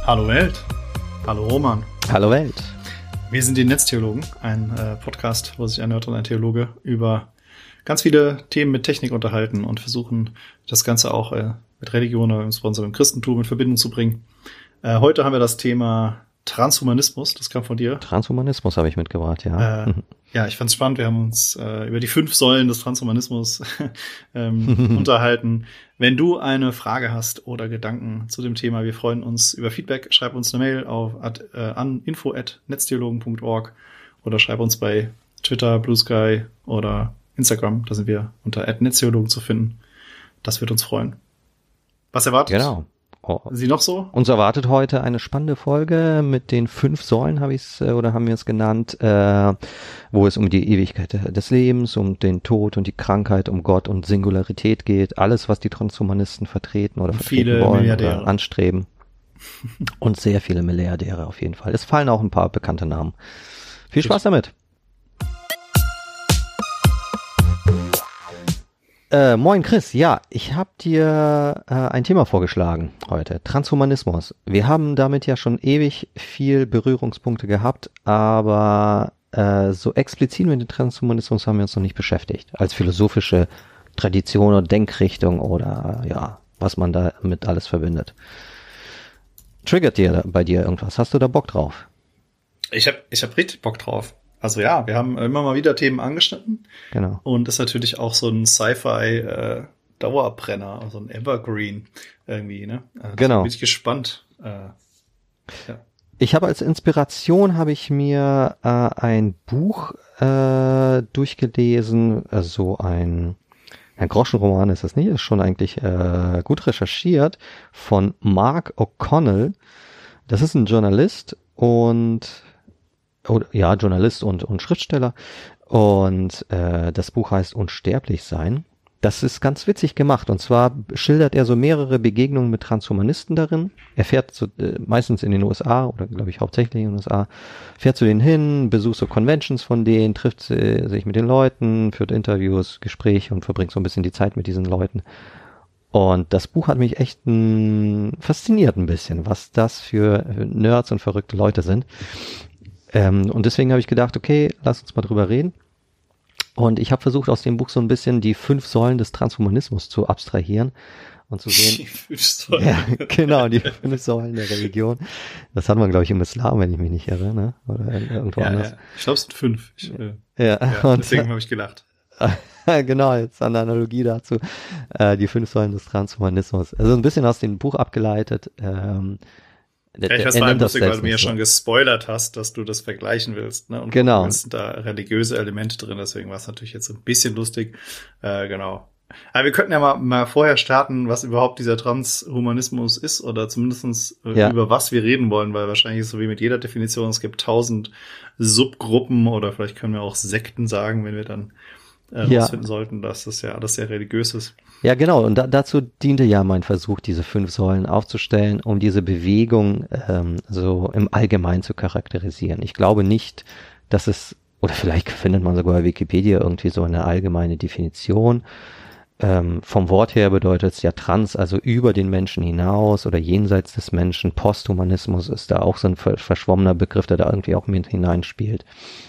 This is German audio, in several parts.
Hallo Welt. Hallo Roman. Hallo Welt. Wir sind die Netztheologen, ein Podcast, wo sich ein Nerd und ein Theologe über ganz viele Themen mit Technik unterhalten und versuchen, das Ganze auch mit Religion, insbesondere im Christentum, in Verbindung zu bringen. Heute haben wir das Thema Transhumanismus, das kam von dir. Transhumanismus habe ich mitgebracht, ja. Ja, ich fand's spannend. Wir haben uns über die 5 Säulen des Transhumanismus unterhalten. Wenn du eine Frage hast oder Gedanken zu dem Thema, wir freuen uns über Feedback. Schreib uns eine Mail an info@netztheologen.org oder schreib uns bei Twitter, Blue Sky oder Instagram. Da sind wir unter @netztheologen zu finden. Das wird uns freuen. Was erwartet? Genau. Sie noch so? Uns erwartet heute eine spannende Folge mit den 5 Säulen, haben wir es genannt, wo es um die Ewigkeit des Lebens, um den Tod und die Krankheit, um Gott und Singularität geht. Alles, was die Transhumanisten vertreten oder vertreten wollen oder anstreben. Und sehr viele Milliardäre auf jeden Fall. Es fallen auch ein paar bekannte Namen. Viel Spaß damit. Moin Chris, ja, ich habe dir ein Thema vorgeschlagen heute, Transhumanismus. Wir haben damit ja schon ewig viel Berührungspunkte gehabt, aber so explizit mit dem Transhumanismus haben wir uns noch nicht beschäftigt, als philosophische Tradition oder Denkrichtung oder ja, was man damit alles verbindet. Triggert bei dir irgendwas? Hast du da Bock drauf? Ich hab richtig Bock drauf. Also ja, wir haben immer mal wieder Themen angeschnitten. Genau. Und das ist natürlich auch so ein Sci-Fi Dauerbrenner, so ein Evergreen irgendwie, ne? Genau. Bin ich gespannt. Ja. Ich habe als Inspiration mir ein Buch durchgelesen, so ein Groschenroman ist das nicht, ist schon eigentlich gut recherchiert, von Mark O'Connell. Das ist ein Journalist und Schriftsteller. Und das Buch heißt Unsterblich sein. Das ist ganz witzig gemacht. Und zwar schildert er so mehrere Begegnungen mit Transhumanisten darin. Er fährt meistens in den USA oder glaube ich hauptsächlich in den USA, fährt zu denen hin, besucht so Conventions von denen, trifft sich mit den Leuten, führt Interviews, Gespräche und verbringt so ein bisschen die Zeit mit diesen Leuten. Und das Buch hat mich echt fasziniert ein bisschen, was das für Nerds und verrückte Leute sind. Und deswegen habe ich gedacht, okay, lass uns mal drüber reden. Und ich habe versucht, aus dem Buch so ein bisschen die 5 Säulen des Transhumanismus zu abstrahieren und zu sehen. Die 5 Säulen. Ja, genau, die 5 Säulen der Religion. Das hat man, glaube ich, im Islam, wenn ich mich nicht irre, ne? Oder irgendwo anders. Ja. Ich glaube, es sind 5. Deswegen habe ich gelacht. Genau, jetzt an der Analogie dazu. Die 5 Säulen des Transhumanismus. Also ein bisschen aus dem Buch abgeleitet. Ich weiß mal lustig, weil du mir ja schon gespoilert hast, dass du das vergleichen willst, ne? Und genau. Es sind da religiöse Elemente drin, deswegen war es natürlich jetzt ein bisschen lustig. Genau. Aber wir könnten ja mal vorher starten, was überhaupt dieser Transhumanismus ist oder zumindestens über was wir reden wollen, weil wahrscheinlich ist es so wie mit jeder Definition, es gibt 1000 Subgruppen oder vielleicht können wir auch Sekten sagen, wenn wir dann rausfinden sollten, dass das ja alles sehr religiös ist. Ja, genau. Und dazu diente ja mein Versuch, diese 5 Säulen aufzustellen, um diese Bewegung so im Allgemeinen zu charakterisieren. Ich glaube nicht, dass es, oder vielleicht findet man sogar bei Wikipedia irgendwie so eine allgemeine Definition. Vom Wort her bedeutet es ja trans, also über den Menschen hinaus oder jenseits des Menschen. Posthumanismus ist da auch so ein verschwommener Begriff, der da irgendwie auch mit hineinspielt.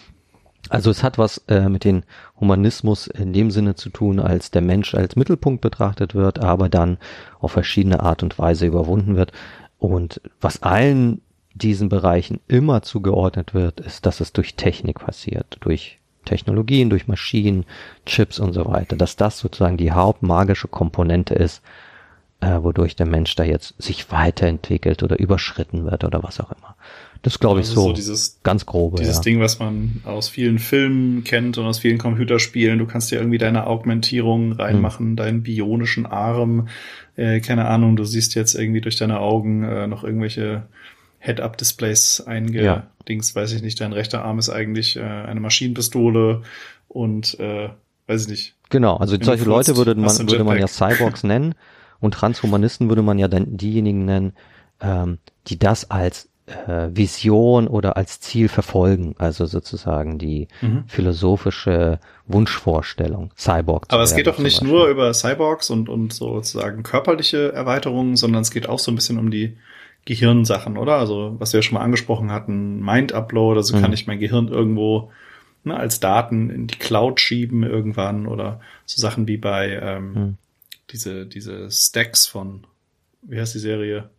Also es hat was mit dem Humanismus in dem Sinne zu tun, als der Mensch als Mittelpunkt betrachtet wird, aber dann auf verschiedene Art und Weise überwunden wird. Und was allen diesen Bereichen immer zugeordnet wird, ist, dass es durch Technik passiert, durch Technologien, durch Maschinen, Chips und so weiter, dass das sozusagen die hauptmagische Komponente ist, wodurch der Mensch da jetzt sich weiterentwickelt oder überschritten wird oder was auch immer. Das glaube ich so dieses, ganz grobe. Dieses Ding, was man aus vielen Filmen kennt und aus vielen Computerspielen. Du kannst dir irgendwie deine Augmentierung reinmachen, deinen bionischen Arm. Keine Ahnung, du siehst jetzt irgendwie durch deine Augen noch irgendwelche Head-Up-Displays eingedingst. Weiß ich nicht, dein rechter Arm ist eigentlich eine Maschinenpistole und weiß ich nicht. Genau, also solche Leute würde man ja Cyborgs nennen und Transhumanisten würde man ja dann diejenigen nennen, die das als Vision oder als Ziel verfolgen, also sozusagen die philosophische Wunschvorstellung, Cyborg. Aber es geht doch nicht nur über Cyborgs und sozusagen körperliche Erweiterungen, sondern es geht auch so ein bisschen um die Gehirnsachen, oder? Also was wir ja schon mal angesprochen hatten, Mind-Upload, also kann ich mein Gehirn irgendwo als Daten in die Cloud schieben irgendwann oder so Sachen wie bei diese Stacks von, wie heißt die Serie?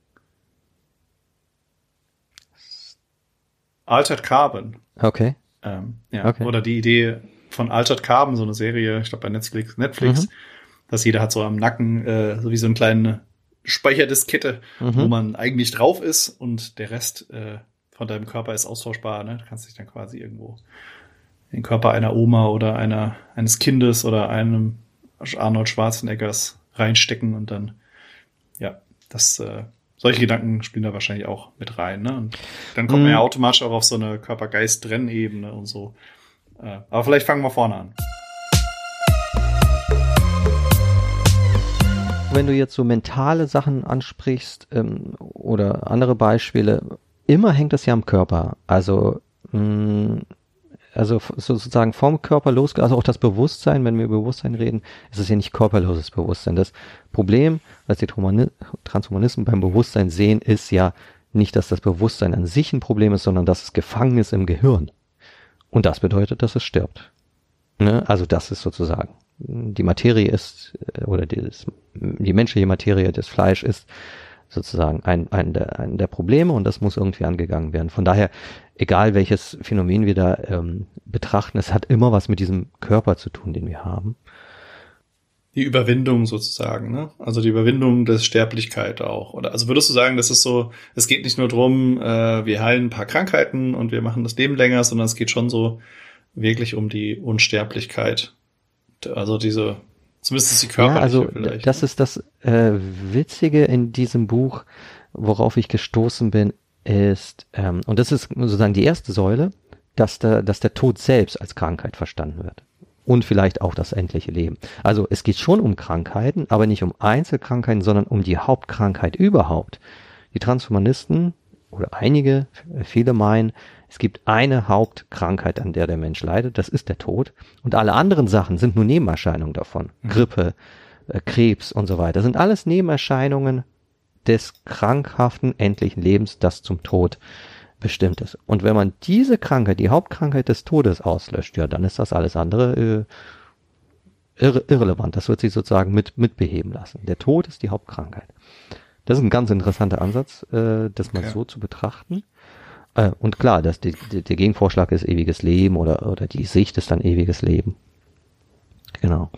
Altered Carbon. Okay. Okay. Oder die Idee von Altered Carbon, so eine Serie, ich glaube bei Netflix, dass jeder hat so am Nacken so wie so eine kleine Speicherdiskette, wo man eigentlich drauf ist und der Rest von deinem Körper ist austauschbar. Ne? Du kannst dich dann quasi irgendwo in den Körper einer Oma oder eines Kindes oder einem Arnold Schwarzeneggers reinstecken und dann, solche Gedanken spielen da wahrscheinlich auch mit rein. Ne? Und dann kommt man ja automatisch auch auf so eine Körper-Geist-Trennebene und so. Aber vielleicht fangen wir vorne an. Wenn du jetzt so mentale Sachen ansprichst oder andere Beispiele, immer hängt das ja am Körper. Also sozusagen vom Körper losgeht, also auch das Bewusstsein, wenn wir über Bewusstsein reden, ist es ja nicht körperloses Bewusstsein. Das Problem, was die Transhumanisten beim Bewusstsein sehen, ist ja nicht, dass das Bewusstsein an sich ein Problem ist, sondern dass es gefangen ist im Gehirn. Und das bedeutet, dass es stirbt. Ne? Also das ist sozusagen, die Materie ist, oder die menschliche Materie, das Fleisch ist sozusagen ein der Probleme und das muss irgendwie angegangen werden. Von daher, egal welches Phänomen wir da betrachten, es hat immer was mit diesem Körper zu tun, den wir haben. Die Überwindung sozusagen, ne? Also die Überwindung der Sterblichkeit auch. Oder also würdest du sagen, das ist so, es geht nicht nur drum, wir heilen ein paar Krankheiten und wir machen das Leben länger, sondern es geht schon so wirklich um die Unsterblichkeit. Also zumindest ist die körperliche vielleicht. Das ist das Witzige in diesem Buch, worauf ich gestoßen bin, ist, und das ist sozusagen die erste Säule, dass der Tod selbst als Krankheit verstanden wird. Und vielleicht auch das endliche Leben. Also es geht schon um Krankheiten, aber nicht um Einzelkrankheiten, sondern um die Hauptkrankheit überhaupt. Die Transhumanisten oder viele meinen, es gibt eine Hauptkrankheit, an der der Mensch leidet, das ist der Tod. Und alle anderen Sachen sind nur Nebenerscheinungen davon. Grippe, Krebs und so weiter. Das sind alles Nebenerscheinungen des krankhaften, endlichen Lebens, das zum Tod bestimmt ist. Und wenn man diese Krankheit, die Hauptkrankheit des Todes auslöscht, ja, dann ist das alles andere irrelevant. Das wird sich sozusagen mit beheben lassen. Der Tod ist die Hauptkrankheit. Das ist ein ganz interessanter Ansatz, das mal so zu betrachten. Und klar, der Gegenvorschlag ist ewiges Leben oder die Sicht ist dann ewiges Leben. Genau.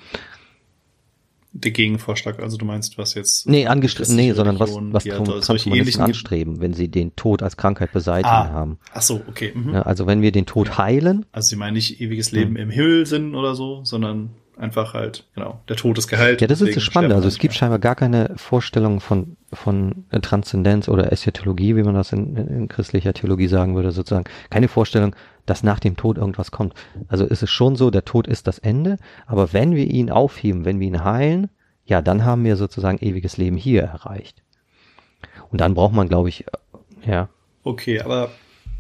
Der Gegenvorschlag, also du meinst, was jetzt... sondern was Transhumanisten anstreben, wenn sie den Tod als Krankheit beseitigen haben. Ach so, okay. Ja, also wenn wir den Tod heilen... Also sie meinen nicht ewiges Leben im Himmel sind oder so, sondern einfach halt, genau, der Tod ist geheilt. Ja, das ist das Spannende. Also es gibt scheinbar gar keine Vorstellung von Transzendenz oder Eschatologie, wie man das in christlicher Theologie sagen würde, sozusagen. Keine Vorstellung, dass nach dem Tod irgendwas kommt. Also ist es schon so, der Tod ist das Ende, aber wenn wir ihn aufheben, wenn wir ihn heilen, ja, dann haben wir sozusagen ewiges Leben hier erreicht. Und dann braucht man, glaube ich, ja. Okay, aber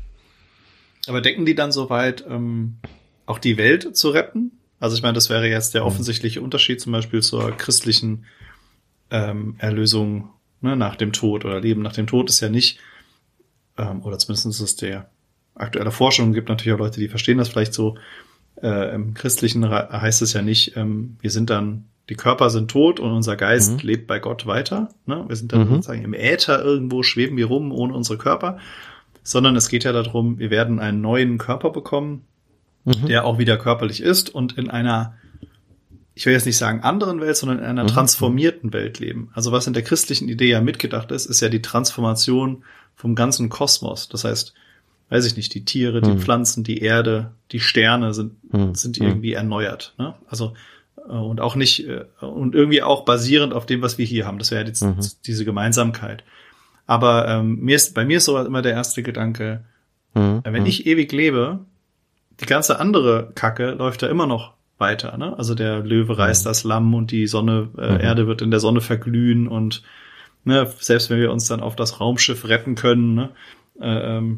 denken die dann soweit, auch die Welt zu retten? Also ich meine, das wäre jetzt der offensichtliche Unterschied zum Beispiel zur christlichen Erlösung, ne, nach dem Tod oder Leben nach dem Tod ist ja nicht, oder zumindest ist es der aktuelle Forschung, gibt natürlich auch Leute, die verstehen das vielleicht so, im Christlichen heißt es ja nicht, die Körper sind tot und unser Geist lebt bei Gott weiter, ne? Wir sind dann sozusagen im Äther irgendwo, schweben wir rum ohne unsere Körper, sondern es geht ja darum, wir werden einen neuen Körper bekommen, der auch wieder körperlich ist und in einer, ich will jetzt nicht sagen anderen Welt, sondern in einer transformierten Welt leben. Also was in der christlichen Idee ja mitgedacht ist ja die Transformation vom ganzen Kosmos. Das heißt, weiß ich nicht, die Tiere, die Pflanzen, die Erde, die Sterne sind irgendwie erneuert. Ne? Also und auch nicht und irgendwie auch basierend auf dem, was wir hier haben. Das wäre jetzt diese Gemeinsamkeit. Aber bei mir ist so immer der erste Gedanke, wenn ich ewig lebe, die ganze andere Kacke läuft da immer noch weiter, ne? Also der Löwe reißt das Lamm und die Sonne, Erde wird in der Sonne verglühen und ne, selbst wenn wir uns dann auf das Raumschiff retten können, ne,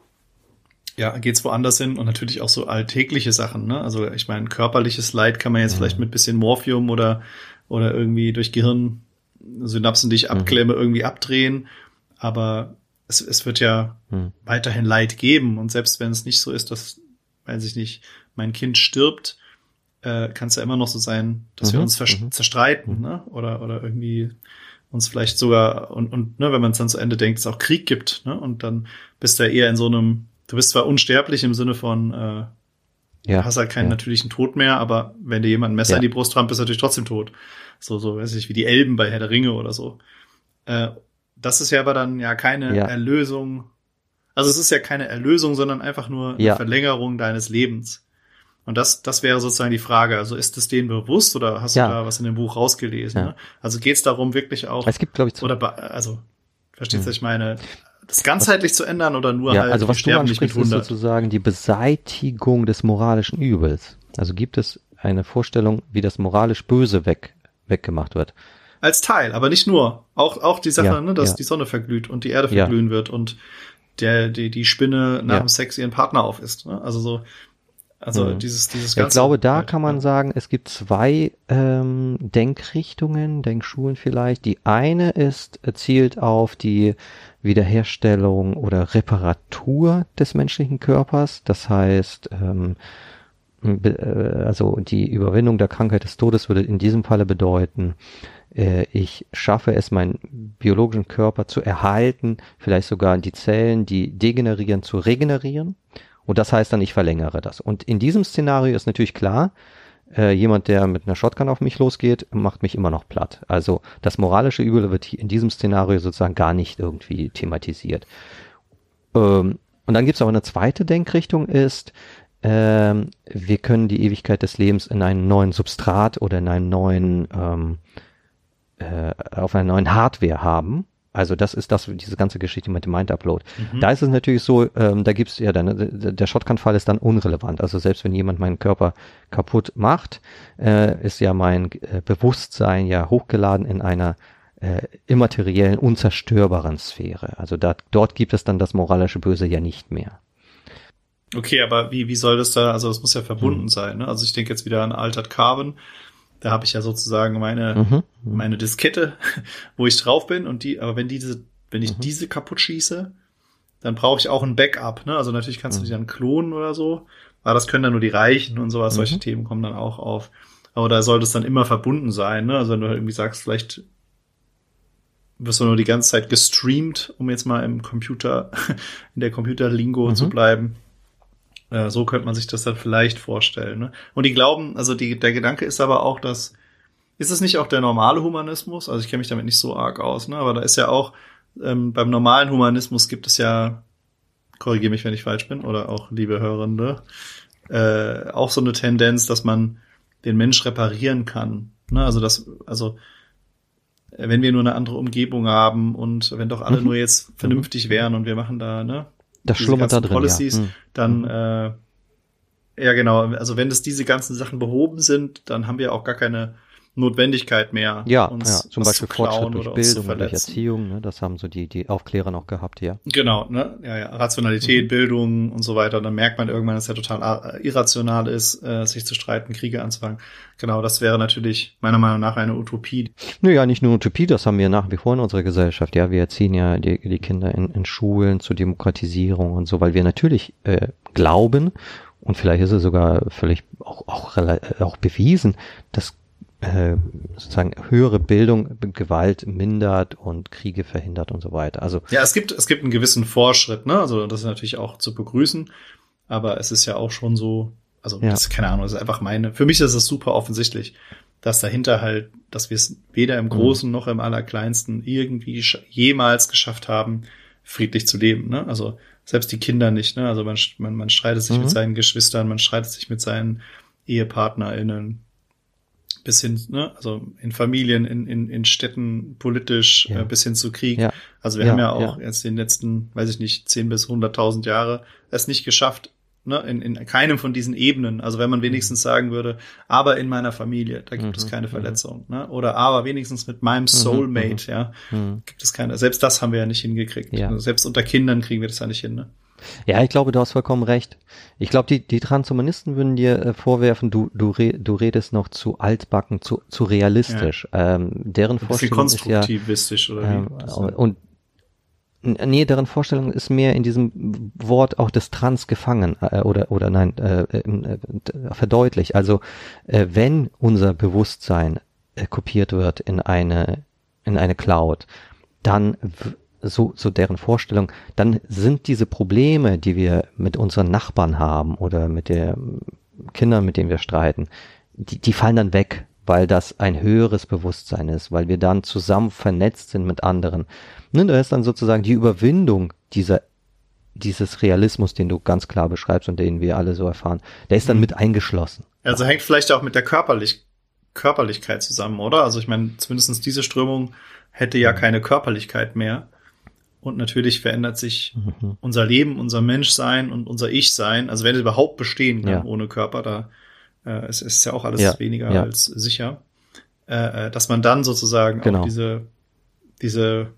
geht's woanders hin und natürlich auch so alltägliche Sachen, ne? Also ich meine, körperliches Leid kann man jetzt vielleicht mit bisschen Morphium oder irgendwie durch Gehirnsynapsen, die ich abklemme, irgendwie abdrehen, aber es wird ja weiterhin Leid geben. Und selbst wenn es nicht so ist, dass, weiß ich nicht, mein Kind stirbt, kann es ja immer noch so sein, dass wir uns zerstreiten, ne? Oder irgendwie uns vielleicht sogar, und ne, wenn man es dann zu Ende denkt, es auch Krieg gibt, ne? Und dann bist du ja eher in so einem, du bist zwar unsterblich im Sinne von, du hast halt keinen natürlichen Tod mehr, aber wenn dir jemand ein Messer in die Brust rammt, bist du natürlich trotzdem tot. So, weiß ich, wie die Elben bei Herr der Ringe oder so. Das ist ja aber dann ja keine Erlösung. Also es ist ja keine Erlösung, sondern einfach nur eine Verlängerung deines Lebens. Und das wäre sozusagen die Frage. Also ist es denen bewusst oder hast du da was in dem Buch rausgelesen? Ne? Also geht es darum wirklich auch, es gibt, glaube ich, verstehst du, was ich meine, das ganzheitlich zu ändern oder nur halt, also was wir sterben nicht mit 100? Ist sozusagen die Beseitigung des moralischen Übels. Also gibt es eine Vorstellung, wie das moralisch Böse weggemacht wird. Als Teil, aber nicht nur. Auch die Sache, ne, dass die Sonne verglüht und die Erde verglühen wird und die Spinne nach dem Sex ihren Partner aufisst. Ne? Dieses ganze. Ich glaube, da kann man sagen, es gibt zwei Denkrichtungen, Denkschulen vielleicht. Die eine zielt auf die Wiederherstellung oder Reparatur des menschlichen Körpers. Das heißt, also die Überwindung der Krankheit des Todes würde in diesem Falle bedeuten, ich schaffe es, meinen biologischen Körper zu erhalten, vielleicht sogar die Zellen, die degenerieren, zu regenerieren. Und das heißt dann, ich verlängere das. Und in diesem Szenario ist natürlich klar, jemand, der mit einer Shotgun auf mich losgeht, macht mich immer noch platt. Also das moralische Übel wird in diesem Szenario sozusagen gar nicht irgendwie thematisiert. Und dann gibt es auch eine zweite Denkrichtung, ist, wir können die Ewigkeit des Lebens in einen neuen Substrat oder in einen neuen auf einer neuen Hardware haben. Also das ist diese ganze Geschichte mit dem Mind-Upload. Da ist es natürlich so, da gibt's ja dann, der Shotgun-Fall ist dann unrelevant. Also selbst wenn jemand meinen Körper kaputt macht, ist ja mein Bewusstsein ja hochgeladen in einer immateriellen, unzerstörbaren Sphäre. Also dort gibt es dann das moralische Böse ja nicht mehr. Okay, aber wie soll das da, also das muss ja verbunden sein, ne? Also ich denke jetzt wieder an Altered Carbon. Da habe ich ja sozusagen meine Diskette, wo ich drauf bin aber wenn ich diese kaputt schieße, dann brauche ich auch ein Backup, ne? Also natürlich kannst du die dann klonen oder so, aber das können dann nur die Reichen und sowas, solche Themen kommen dann auch auf. Aber da sollte es dann immer verbunden sein, ne? Also wenn du halt irgendwie sagst, vielleicht wirst du nur die ganze Zeit gestreamt, um jetzt mal in der Computerlingo zu bleiben. So könnte man sich das dann vielleicht vorstellen. Ne? Und die glauben, also der Gedanke ist aber auch, ist es nicht auch der normale Humanismus? Also ich kenne mich damit nicht so arg aus, ne? Aber da ist ja auch, beim normalen Humanismus gibt es ja, korrigiere mich, wenn ich falsch bin, oder auch liebe Hörende, auch so eine Tendenz, dass man den Mensch reparieren kann. Ne? Also wenn wir nur eine andere Umgebung haben und wenn doch alle nur jetzt vernünftig wären und wir machen da, ne? Das schlummert da drin, Policies, dann, ja genau, also wenn diese ganzen Sachen behoben sind, dann haben wir auch gar keine Notwendigkeit mehr. Zum Beispiel Fortschritt durch Bildung und durch Erziehung, ne? Das haben so die Aufklärer noch gehabt, ja. Genau, ne? Ja, Rationalität, Bildung und so weiter. Dann merkt man irgendwann, dass es ja total irrational ist, sich zu streiten, Kriege anzufangen. Genau, das wäre natürlich meiner Meinung nach eine Utopie. Naja, nicht nur Utopie, das haben wir nach wie vor in unserer Gesellschaft. Ja, wir erziehen ja die Kinder in Schulen zur Demokratisierung und so, weil wir natürlich glauben, und vielleicht ist es sogar völlig auch bewiesen, dass sozusagen höhere Bildung Gewalt mindert und Kriege verhindert und so weiter. Also ja, es gibt einen gewissen Fortschritt, ne? Also das ist natürlich auch zu begrüßen, aber es ist ja auch schon so, also das ist keine Ahnung, das ist einfach für mich ist es super offensichtlich, dass dahinter halt, dass wir es weder im Großen noch im Allerkleinsten irgendwie jemals geschafft haben, friedlich zu leben, ne? Also selbst die Kinder nicht, ne? Also man streitet sich mit seinen Geschwistern, man streitet sich mit seinen EhepartnerInnen, bis hin, ne, also in Familien, in Städten, politisch, bis hin zu Krieg. Ja. Also wir haben ja auch jetzt in den letzten, weiß ich nicht, 10 bis 100.000 Jahre es nicht geschafft, ne, in keinem von diesen Ebenen. Also wenn man wenigstens sagen würde, aber in meiner Familie, da gibt es keine Verletzung, ne, oder aber wenigstens mit meinem Soulmate, gibt es keine. Selbst das haben wir ja nicht hingekriegt. Ja. Also selbst unter Kindern kriegen wir das ja nicht hin, ne. Ja, ich glaube, du hast vollkommen recht. Ich glaube, die Transhumanisten würden dir vorwerfen, du redest noch zu altbacken, zu realistisch. Deren Vorstellung ist ja konstruktivistisch oder wie? Nee, deren Vorstellung ist mehr in diesem Wort auch des Trans gefangen verdeutlicht. Also wenn unser Bewusstsein kopiert wird in eine Cloud, dann so deren Vorstellung, dann sind diese Probleme, die wir mit unseren Nachbarn haben oder mit den Kindern, mit denen wir streiten, die fallen dann weg, weil das ein höheres Bewusstsein ist, weil wir dann zusammen vernetzt sind mit anderen. Ne, da ist dann sozusagen die Überwindung dieses Realismus, den du ganz klar beschreibst und den wir alle so erfahren, der ist dann mit eingeschlossen. Also hängt vielleicht auch mit der Körperlichkeit zusammen, oder? Also ich meine, zumindest diese Strömung hätte ja keine Körperlichkeit mehr. Und natürlich verändert sich unser Leben, unser Menschsein und unser Ich-Sein. Also wenn es überhaupt bestehen kann ohne Körper, es ist ja auch alles weniger als sicher, dass man dann sozusagen auch diese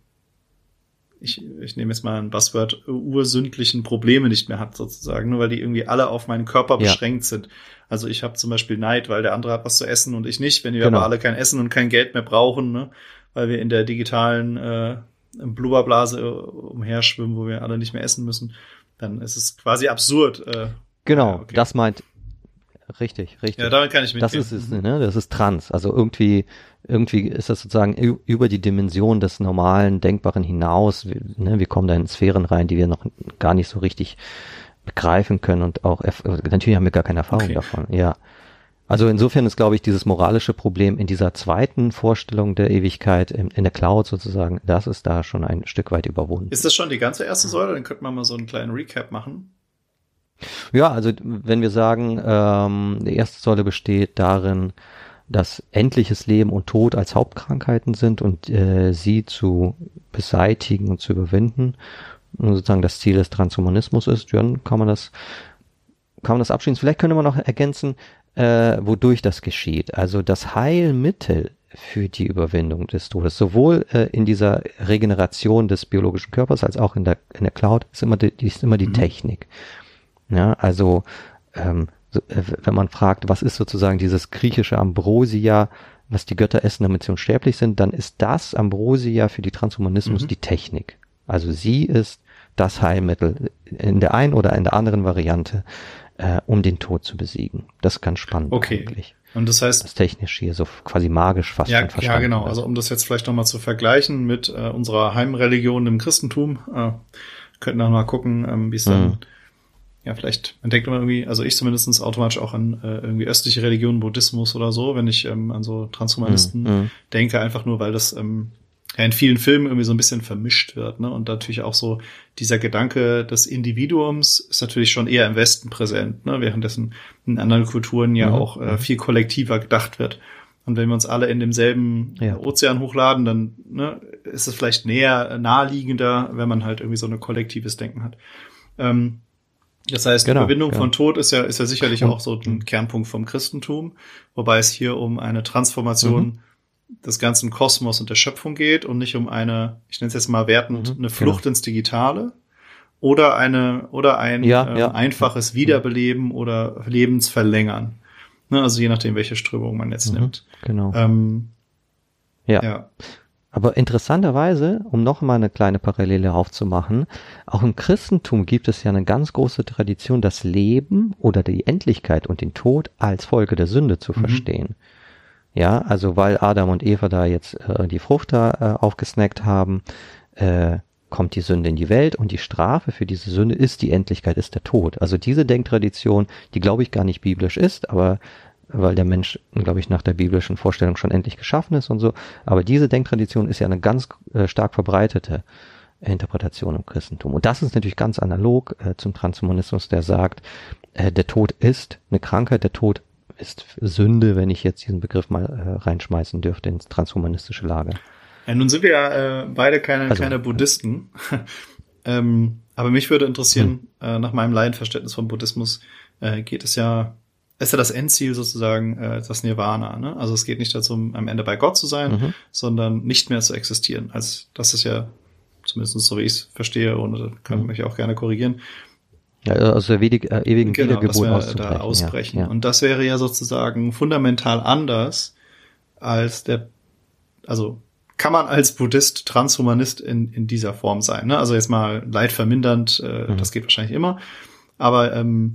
ich nehme jetzt mal ein Buzzword, ursündlichen Probleme nicht mehr hat sozusagen, nur weil die irgendwie alle auf meinen Körper beschränkt sind. Also ich habe zum Beispiel Neid, weil der andere hat was zu essen und ich nicht. Wenn wir aber alle kein Essen und kein Geld mehr brauchen, ne, weil wir in der digitalen Blubberblase umherschwimmen, wo wir alle nicht mehr essen müssen, dann ist es quasi absurd. Das meint richtig. Ja, damit kann ich mitgehen. Das ist es, ne? Das ist Trans. Also irgendwie ist das sozusagen über die Dimension des normalen Denkbaren hinaus. Wir kommen da in Sphären rein, die wir noch gar nicht so richtig begreifen können und auch natürlich haben wir gar keine Erfahrung davon. Ja. Also insofern ist, glaube ich, dieses moralische Problem in dieser zweiten Vorstellung der Ewigkeit in der Cloud sozusagen, das ist da schon ein Stück weit überwunden. Ist das schon die ganze erste Säule? Dann könnte man mal so einen kleinen Recap machen. Ja, also wenn wir sagen, die erste Säule besteht darin, dass endliches Leben und Tod als Hauptkrankheiten sind und sie zu beseitigen und zu überwinden und sozusagen das Ziel des Transhumanismus ist, dann kann man das abschließen. Vielleicht könnte man noch ergänzen, wodurch das geschieht. Also das Heilmittel für die Überwindung des Todes, sowohl in dieser Regeneration des biologischen Körpers als auch in der Cloud, ist immer die Technik. Ja, also wenn man fragt, was ist sozusagen dieses griechische Ambrosia, was die Götter essen, damit sie unsterblich sind, dann ist das Ambrosia für die Transhumanismus die Technik. Also sie ist das Heilmittel in der einen oder in der anderen Variante, um den Tod zu besiegen. Das ist ganz spannend eigentlich. Und das heißt, das technisch hier so quasi magisch fast schon verstanden. Ja, genau. Also um das jetzt vielleicht nochmal zu vergleichen mit unserer Heimreligion im Christentum, könnten wir mal gucken, wie es dann vielleicht, man denkt immer irgendwie, also ich zumindest automatisch auch an irgendwie östliche Religionen, Buddhismus oder so, wenn ich an so Transhumanisten denke, einfach nur, weil das in vielen Filmen irgendwie so ein bisschen vermischt wird, ne? Und natürlich auch so dieser Gedanke des Individuums ist natürlich schon eher im Westen präsent, ne? Währenddessen in anderen Kulturen auch viel kollektiver gedacht wird. Und wenn wir uns alle in demselben Ozean hochladen, dann ist es vielleicht naheliegender, wenn man halt irgendwie so ein kollektives Denken hat. Das heißt, die Überwindung von Tod ist ja sicherlich auch so ein Kernpunkt vom Christentum, wobei es hier um eine Transformation des ganzen Kosmos und der Schöpfung geht und nicht um eine, ich nenne es jetzt mal wertend, eine Flucht ins Digitale oder ein einfaches Wiederbeleben oder Lebensverlängern. Ne, also je nachdem, welche Strömung man jetzt nimmt. Genau. Aber interessanterweise, um noch mal eine kleine Parallele aufzumachen, auch im Christentum gibt es ja eine ganz große Tradition, das Leben oder die Endlichkeit und den Tod als Folge der Sünde zu verstehen. Ja, also weil Adam und Eva da jetzt die Frucht da aufgesnackt haben, kommt die Sünde in die Welt und die Strafe für diese Sünde ist die Endlichkeit, ist der Tod. Also diese Denktradition, die glaube ich gar nicht biblisch ist, aber weil der Mensch, glaube ich, nach der biblischen Vorstellung schon endlich geschaffen ist und so. Aber diese Denktradition ist ja eine ganz stark verbreitete Interpretation im Christentum. Und das ist natürlich ganz analog zum Transhumanismus, der sagt, der Tod ist eine Krankheit, der Tod ist Sünde, wenn ich jetzt diesen Begriff mal reinschmeißen dürfte ins transhumanistische Lager. Ja, nun sind wir ja beide keine Buddhisten. Aber mich würde interessieren, nach meinem Laienverständnis vom Buddhismus ist ja das Endziel sozusagen das Nirvana. Ne? Also es geht nicht darum, am Ende bei Gott zu sein, sondern nicht mehr zu existieren. Also das ist ja, zumindest so wie ich es verstehe, und kann man mich auch gerne korrigieren. Ja, also der ewigen Wiedergeburt ausbrechen. Ja. Und das wäre ja sozusagen fundamental anders als kann man als Buddhist Transhumanist in dieser Form sein, ne? Also jetzt mal leidvermindernd, das geht wahrscheinlich immer. Aber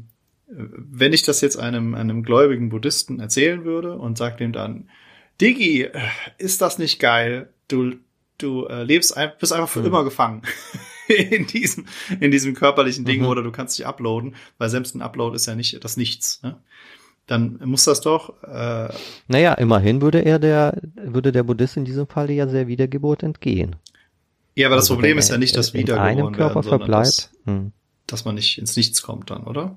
wenn ich das jetzt einem gläubigen Buddhisten erzählen würde und sag dem dann, Diggi, ist das nicht geil? Du bist einfach für immer gefangen in diesem körperlichen Ding, oder du kannst dich uploaden, weil selbst ein Upload ist ja nicht das Nichts, ne? Dann muss das doch. Naja, immerhin würde der Buddhist in diesem Fall ja der Wiedergeburt entgehen. Ja, aber das Problem ist ja nicht, dass Wiedergeboren in einem Körper werden, verbleibt, dass man nicht ins Nichts kommt dann, oder?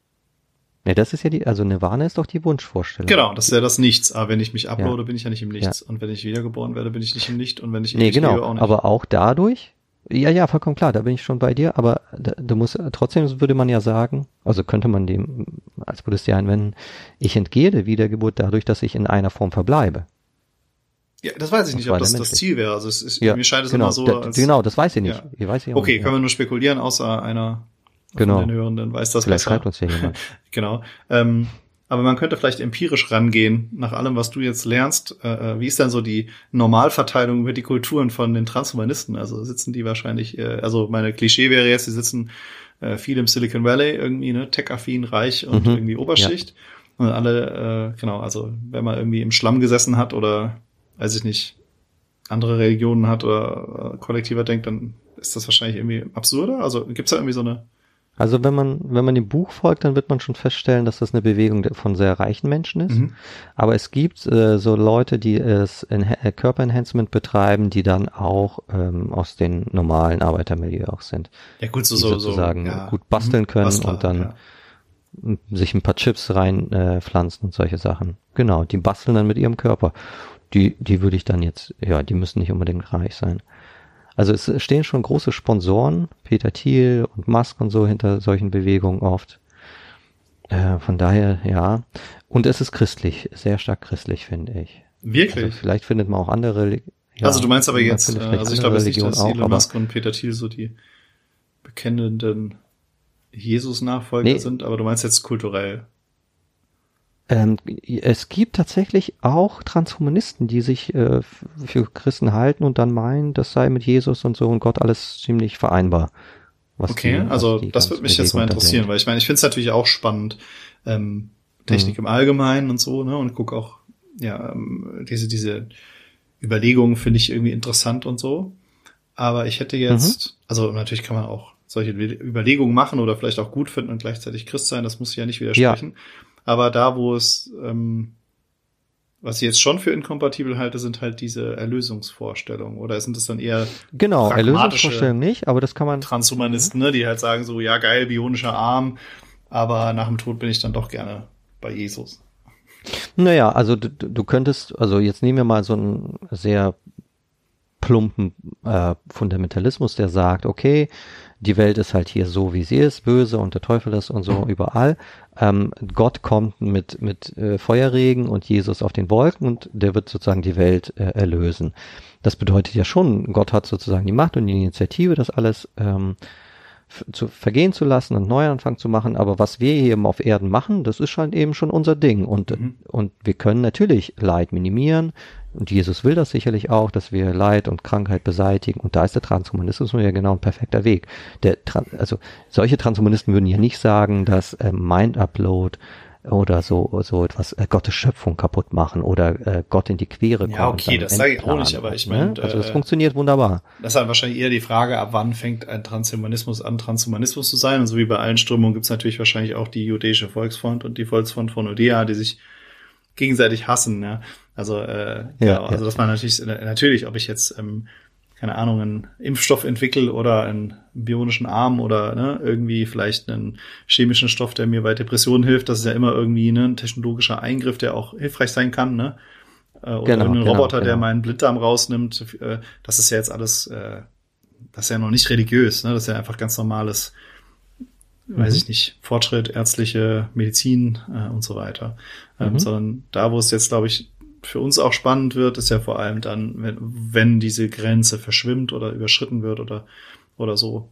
Ja, das ist ja also Nirvana ist doch die Wunschvorstellung. Genau, das ist ja das Nichts. Aber wenn ich mich uploade, bin ich ja nicht im Nichts. Ja. Und wenn ich wiedergeboren werde, bin ich nicht im Nichts. Und wenn ich ewig lebe, auch nicht. Aber auch dadurch, ja, vollkommen klar, da bin ich schon bei dir, aber trotzdem würde man ja sagen, also könnte man dem als Buddhist ja einwenden, ich entgehe der Wiedergeburt dadurch, dass ich in einer Form verbleibe. Ja, das weiß ich nicht, ob das das Ziel wäre. Also mir scheint es genau, immer so. Genau, das weiß ich nicht. Ja. Ich weiß okay, können wir nur spekulieren, außer einer von den Hörenden weiß das Vielleicht besser. schreibt uns ja jemand. Genau. Aber man könnte vielleicht empirisch rangehen, nach allem, was du jetzt lernst. Wie ist dann so die Normalverteilung über die Kulturen von den Transhumanisten? Also sitzen die wahrscheinlich, also meine Klischee wäre jetzt, die sitzen viel im Silicon Valley, irgendwie, ne, tech-affin, reich und irgendwie Oberschicht. Ja. Und alle, genau, also wenn man irgendwie im Schlamm gesessen hat oder, weiß ich nicht, andere Religionen hat oder kollektiver denkt, dann ist das wahrscheinlich irgendwie absurder. Also gibt's da irgendwie so eine. Also wenn man dem Buch folgt, dann wird man schon feststellen, dass das eine Bewegung von sehr reichen Menschen ist. Aber es gibt so Leute, die Körperenhancement betreiben, die dann auch aus den normalen Arbeitermilieu auch sind. Ja gut, die sozusagen gut basteln können Bastler, und dann sich ein paar Chips reinpflanzen und solche Sachen. Genau, die basteln dann mit ihrem Körper. Die würde ich dann jetzt, die müssen nicht unbedingt reich sein. Also es stehen schon große Sponsoren, Peter Thiel und Musk und so hinter solchen Bewegungen oft. Von daher, ja. Und es ist christlich, sehr stark christlich, finde ich. Wirklich? Also vielleicht findet man auch andere. Also du meinst aber jetzt, also ich glaube jetzt nicht, dass Elon Musk und Peter Thiel so die bekennenden Jesus-Nachfolger sind, aber du meinst jetzt kulturell. Es gibt tatsächlich auch Transhumanisten, die sich für Christen halten und dann meinen, das sei mit Jesus und so und Gott alles ziemlich vereinbar. Also das würde mich jetzt mal interessieren, weil ich meine, ich finde es natürlich auch spannend, Technik im Allgemeinen und so, ne, und gucke auch, diese Überlegungen finde ich irgendwie interessant und so. Aber ich hätte jetzt, also natürlich kann man auch solche Überlegungen machen oder vielleicht auch gut finden und gleichzeitig Christ sein, das muss ich ja nicht widersprechen. Ja. Aber da, wo es, was ich jetzt schon für inkompatibel halte, sind halt diese Erlösungsvorstellungen. Oder sind es dann eher Erlösungsvorstellungen nicht, aber das kann man. Transhumanisten, ne, die halt sagen so, ja geil, bionischer Arm, aber nach dem Tod bin ich dann doch gerne bei Jesus. Naja, also du könntest, also jetzt nehmen wir mal so einen sehr plumpen Fundamentalismus, der sagt, okay, die Welt ist halt hier so, wie sie ist, böse und der Teufel ist und so überall. Gott kommt mit Feuerregen und Jesus auf den Wolken und der wird sozusagen die Welt erlösen. Das bedeutet ja schon, Gott hat sozusagen die Macht und die Initiative, das alles vergehen zu lassen und Neuanfang zu machen, aber was wir hier eben auf Erden machen, das ist halt eben schon unser Ding und wir können natürlich Leid minimieren und Jesus will das sicherlich auch, dass wir Leid und Krankheit beseitigen und da ist der Transhumanismus ja genau ein perfekter Weg. Also solche Transhumanisten würden ja nicht sagen, dass Mind-Upload oder so etwas Gottes Schöpfung kaputt machen oder Gott in die Quere kommen. Ja, okay, das sage ich auch nicht, aber ich meine, also das funktioniert wunderbar. Das ist halt wahrscheinlich eher die Frage, ab wann fängt ein Transhumanismus an, Transhumanismus zu sein? Und so wie bei allen Strömungen gibt es natürlich wahrscheinlich auch die Jüdische Volksfront und die Volksfront von Odea, die sich gegenseitig hassen. Ja? Also das war natürlich, ob ich jetzt keine Ahnung, einen Impfstoff entwickle oder einen bionischen Arm oder irgendwie vielleicht einen chemischen Stoff, der mir bei Depressionen hilft. Das ist ja immer irgendwie ein technologischer Eingriff, der auch hilfreich sein kann. Ne? Oder einen Roboter, der meinen Blinddarm rausnimmt. Das ist ja jetzt alles, das ist ja noch nicht religiös. Ne? Das ist ja einfach ganz normales, weiß ich nicht, Fortschritt, ärztliche Medizin und so weiter. Sondern da, wo es jetzt, glaube ich, für uns auch spannend wird, ist ja vor allem dann, wenn diese Grenze verschwimmt oder überschritten wird oder so.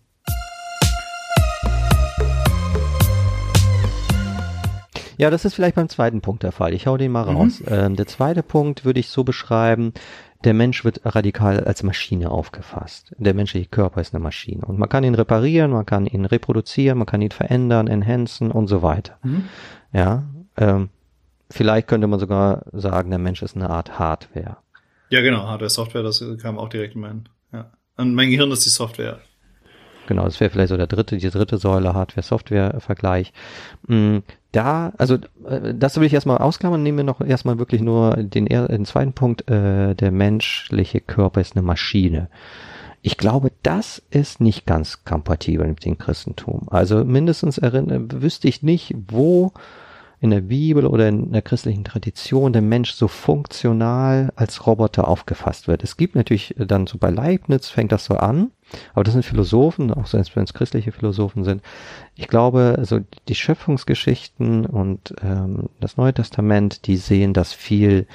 Ja, das ist vielleicht beim zweiten Punkt der Fall. Ich hau den mal raus. Der zweite Punkt würde ich so beschreiben, der Mensch wird radikal als Maschine aufgefasst. Der menschliche Körper ist eine Maschine. Und man kann ihn reparieren, man kann ihn reproduzieren, man kann ihn verändern, enhancen und so weiter. Ja, vielleicht könnte man sogar sagen, der Mensch ist eine Art Hardware. Ja, genau, Hardware, Software, das kam auch direkt in meinen, ja. Und mein Gehirn ist die Software. Genau, das wäre vielleicht so die dritte Säule, Hardware-Software-Vergleich. Das will ich erstmal ausklammern, nehmen wir noch erstmal wirklich nur den zweiten Punkt, der menschliche Körper ist eine Maschine. Ich glaube, das ist nicht ganz kompatibel mit dem Christentum. Also mindestens wüsste ich nicht, wo in der Bibel oder in der christlichen Tradition der Mensch so funktional als Roboter aufgefasst wird. Es gibt natürlich dann so bei Leibniz fängt das so an, aber das sind Philosophen, auch wenn es christliche Philosophen sind. Ich glaube, also die Schöpfungsgeschichten und das Neue Testament, die sehen das viel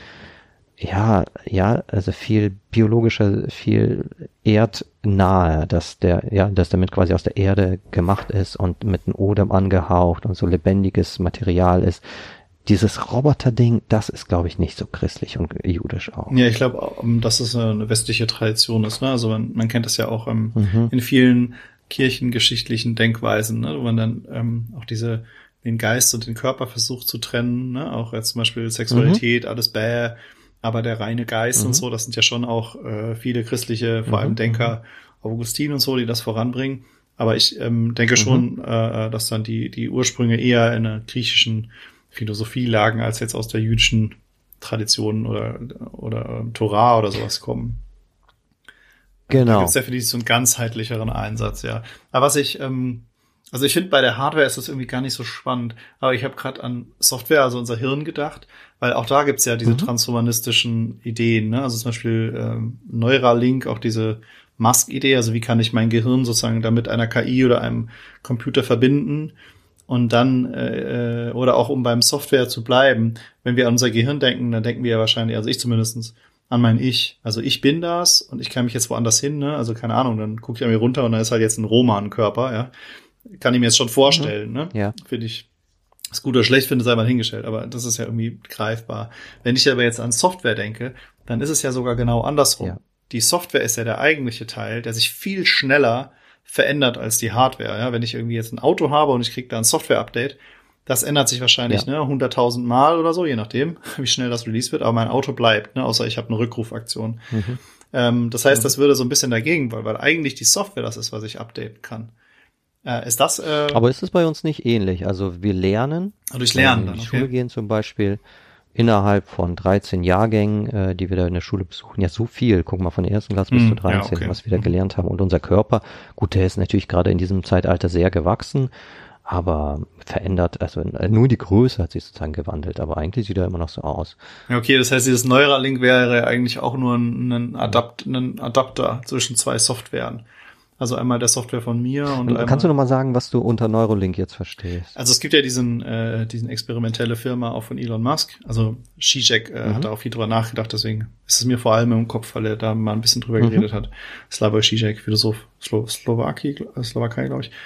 also viel biologischer, viel erdnahe, dass der Mensch quasi aus der Erde gemacht ist und mit einem Odem angehaucht und so lebendiges Material ist. Dieses Roboter-Ding, das ist, glaube ich, nicht so christlich und jüdisch auch. Ja, ich glaube, dass es eine westliche Tradition ist, ne? Also man kennt das ja auch in vielen kirchengeschichtlichen Denkweisen, ne? Wo man dann auch den Geist und den Körper versucht zu trennen, ne? Auch jetzt zum Beispiel Sexualität, alles aber der reine Geist und so, das sind ja schon auch viele christliche, vor allem Denker, Augustin und so, die das voranbringen. Aber ich denke schon, dass dann die Ursprünge eher in der griechischen Philosophie lagen, als jetzt aus der jüdischen Tradition oder Torah oder sowas kommen. Genau. Da gibt es definitiv so einen ganzheitlicheren Einsatz, ja. Aber was ich finde, bei der Hardware ist das irgendwie gar nicht so spannend. Aber ich habe gerade an Software, also unser Hirn, gedacht, weil auch da gibt's ja diese transhumanistischen Ideen, ne? Also zum Beispiel Neuralink, auch diese Musk-Idee, also wie kann ich mein Gehirn sozusagen damit einer KI oder einem Computer verbinden und dann, oder auch um beim Software zu bleiben, wenn wir an unser Gehirn denken, dann denken wir ja wahrscheinlich, also ich zumindestens, an mein Ich. Also ich bin das und ich kann mich jetzt woanders hin, ne? Also keine Ahnung, dann gucke ich an mir runter und da ist halt jetzt ein Roman-Körper, ja. Kann ich mir jetzt schon vorstellen, ne? Ja. Finde ich, ist gut oder schlecht, finde ich, sei mal hingestellt, aber das ist ja irgendwie greifbar. Wenn ich aber jetzt an Software denke, dann ist es ja sogar genau andersrum. Ja. Die Software ist ja der eigentliche Teil, der sich viel schneller verändert als die Hardware, ja. Wenn ich irgendwie jetzt ein Auto habe und ich kriege da ein Software-Update, das ändert sich wahrscheinlich, 100.000 Mal oder so, je nachdem, wie schnell das released wird, aber mein Auto bleibt, ne, außer ich habe eine Rückrufaktion. Das heißt, das würde so ein bisschen dagegen wollen, weil eigentlich die Software das ist, was ich updaten kann. Ist das? Aber ist es bei uns nicht ähnlich? Also wir lernen, durch Lernen wenn wir in die Schule gehen zum Beispiel, innerhalb von 13 Jahrgängen, die wir da in der Schule besuchen, ja so viel. Guck mal, von der ersten Klasse bis zur 13, was wir da gelernt haben. Und unser Körper, gut, der ist natürlich gerade in diesem Zeitalter sehr gewachsen, aber verändert, also nur die Größe hat sich sozusagen gewandelt, aber eigentlich sieht er immer noch so aus. Ja, okay, das heißt, dieses Neuralink wäre eigentlich auch nur ein Adapter zwischen zwei Softwaren. Also einmal der Software von mir und kannst du noch mal sagen, was du unter Neuralink jetzt verstehst? Also es gibt ja diesen experimentelle Firma auch von Elon Musk. Also Zizek hat da auch viel drüber nachgedacht, deswegen ist es mir vor allem im Kopf, weil er da mal ein bisschen drüber geredet hat. Slavoj Zizek, Philosoph, Slowakei, glaube ich.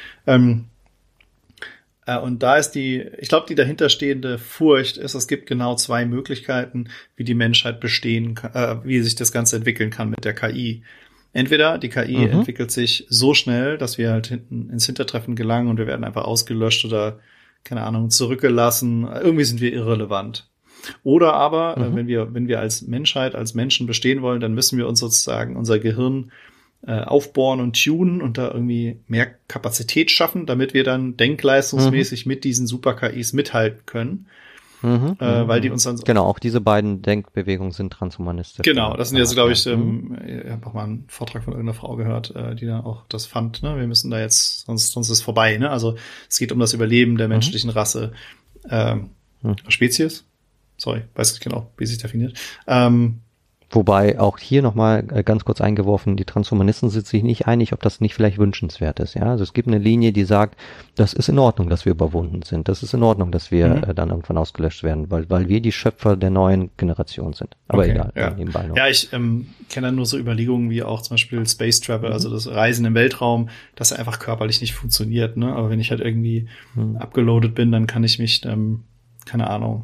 Und da ist ich glaube, die dahinterstehende Furcht ist, es gibt genau zwei Möglichkeiten, wie die Menschheit bestehen kann, wie sich das Ganze entwickeln kann mit der KI. Entweder die KI entwickelt sich so schnell, dass wir halt hinten ins Hintertreffen gelangen und wir werden einfach ausgelöscht oder, keine Ahnung, zurückgelassen. Irgendwie sind wir irrelevant. Oder aber, wenn wir als Menschheit, als Menschen bestehen wollen, dann müssen wir uns sozusagen unser Gehirn aufbohren und tunen und da irgendwie mehr Kapazität schaffen, damit wir dann denkleistungsmäßig mit diesen Super-KIs mithalten können. Weil die uns dann genau, auch diese beiden Denkbewegungen sind transhumanistisch. Genau, das sind jetzt, glaube ich, ich habe auch mal einen Vortrag von irgendeiner Frau gehört, die dann auch das fand, ne, wir müssen da jetzt, sonst ist es vorbei, ne, also es geht um das Überleben der menschlichen Rasse, Spezies, sorry, weiß nicht genau, wie sich definiert, Wobei auch hier nochmal ganz kurz eingeworfen, die Transhumanisten sind sich nicht einig, ob das nicht vielleicht wünschenswert ist. Ja, also es gibt eine Linie, die sagt, das ist in Ordnung, dass wir überwunden sind. Das ist in Ordnung, dass wir dann irgendwann ausgelöscht werden, weil wir die Schöpfer der neuen Generation sind. Aber egal, nebenbei noch. Ja, ich kenne dann nur so Überlegungen wie auch zum Beispiel Space Travel, also das Reisen im Weltraum, das einfach körperlich nicht funktioniert. Ne? Aber wenn ich halt irgendwie abgeloadet bin, dann kann ich mich, keine Ahnung,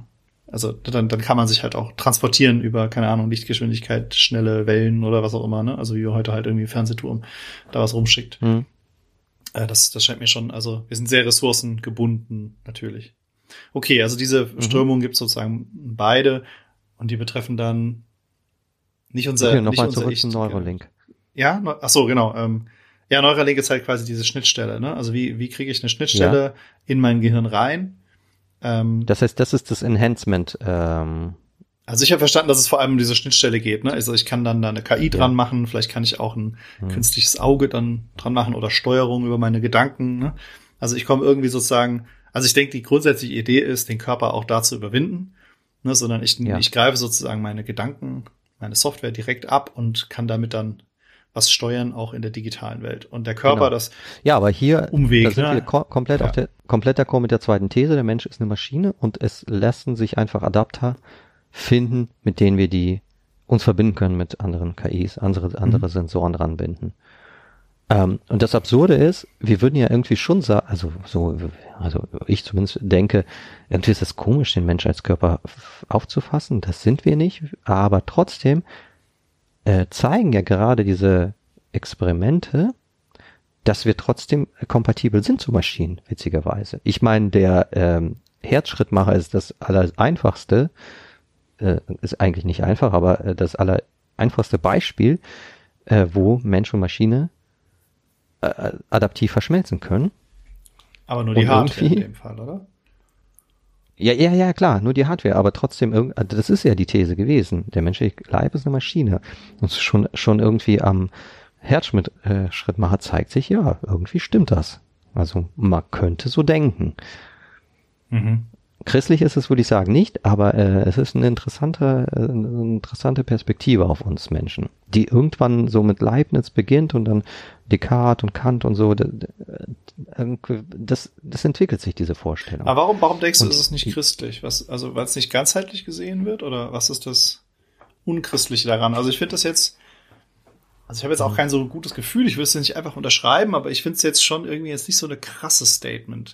Also dann kann man sich halt auch transportieren über, keine Ahnung, Lichtgeschwindigkeit, schnelle Wellen oder was auch immer, ne? Also wie heute halt irgendwie Fernsehturm da was rumschickt. Das scheint mir schon, also wir sind sehr ressourcengebunden, natürlich. Okay, also diese Strömung gibt es sozusagen beide und die betreffen dann nicht unser Okay, nochmal zurück zum Neuralink. Ja, ach so, genau. Ja, Neuralink ist halt quasi diese Schnittstelle, ne? Also wie kriege ich eine Schnittstelle in mein Gehirn rein? Das heißt, das ist das Enhancement. Also ich habe verstanden, dass es vor allem um diese Schnittstelle geht, ne? Also ich kann dann da eine KI dran machen, vielleicht kann ich auch ein künstliches Auge dann dran machen oder Steuerung über meine Gedanken, ne? Also ich komme irgendwie sozusagen, also ich denke, die grundsätzliche Idee ist, den Körper auch da zu überwinden, ne? Sondern ich greife sozusagen meine Gedanken, meine Software direkt ab und kann damit dann was steuern, auch in der digitalen Welt. Und der Körper, das aber hier Umweg, da sind wir komplett komplett d'accord mit der zweiten These, der Mensch ist eine Maschine und es lassen sich einfach Adapter finden, mit denen wir uns verbinden können mit anderen KIs, andere Sensoren ranbinden. Und das Absurde ist, wir würden ja irgendwie schon sagen, also ich zumindest denke, irgendwie ist es komisch, den Mensch als Körper aufzufassen. Das sind wir nicht, aber trotzdem zeigen ja gerade diese Experimente, dass wir trotzdem kompatibel sind zu Maschinen, witzigerweise. Ich meine, der Herzschrittmacher ist das Allereinfachste, ist eigentlich nicht einfach, aber das allereinfachste Beispiel, wo Mensch und Maschine adaptiv verschmelzen können. Aber nur die Hardware in dem Fall, oder? Ja, klar, nur die Hardware, aber trotzdem, das ist ja die These gewesen. Der menschliche Leib ist eine Maschine. Und schon irgendwie am Herzschrittmacher zeigt sich, ja, irgendwie stimmt das. Also man könnte so denken. Christlich ist es, würde ich sagen, nicht, aber es ist eine interessante Perspektive auf uns Menschen, die irgendwann so mit Leibniz beginnt und dann Descartes und Kant und so. Das entwickelt sich, diese Vorstellung. Aber warum denkst du, ist es nicht christlich? Also weil es nicht ganzheitlich gesehen wird oder was ist das Unchristliche daran? Also ich finde das jetzt, also ich habe jetzt auch kein so gutes Gefühl, ich will es nicht einfach unterschreiben, aber ich finde es jetzt schon irgendwie jetzt nicht so eine krasse Statement.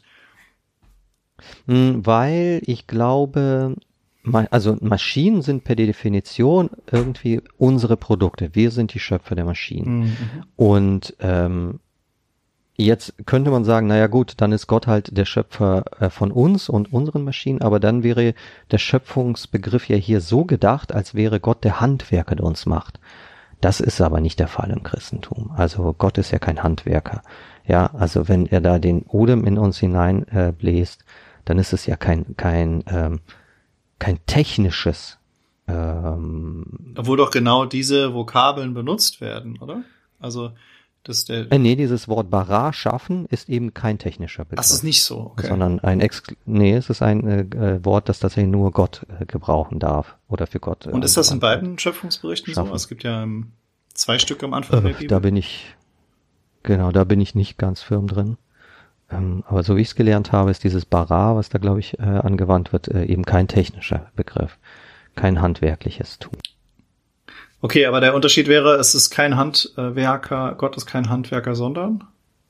Weil ich glaube, also Maschinen sind per Definition irgendwie unsere Produkte. Wir sind die Schöpfer der Maschinen. Und jetzt könnte man sagen, naja gut, dann ist Gott halt der Schöpfer von uns und unseren Maschinen, aber dann wäre der Schöpfungsbegriff ja hier so gedacht, als wäre Gott der Handwerker, der uns macht. Das ist aber nicht der Fall im Christentum. Also Gott ist ja kein Handwerker. Ja, also wenn er da den Odem in uns hinein bläst, dann ist es ja kein technisches. Obwohl doch genau diese Vokabeln benutzt werden, oder? Also nee, dieses Wort bara schaffen ist eben kein technischer Begriff. Das ist nicht so, okay. Sondern es ist ein Wort, das tatsächlich nur Gott gebrauchen darf oder für Gott. Und ist das in beiden Schöpfungsberichten so? Es gibt ja 2 Stück am Anfang der Bibel. Da bin ich nicht ganz firm drin. Aber so wie ich es gelernt habe, ist dieses bara, was da glaube ich angewandt wird, eben kein technischer Begriff, kein handwerkliches Tun. Okay, aber der Unterschied wäre, es ist kein Handwerker, Gott ist kein Handwerker, sondern?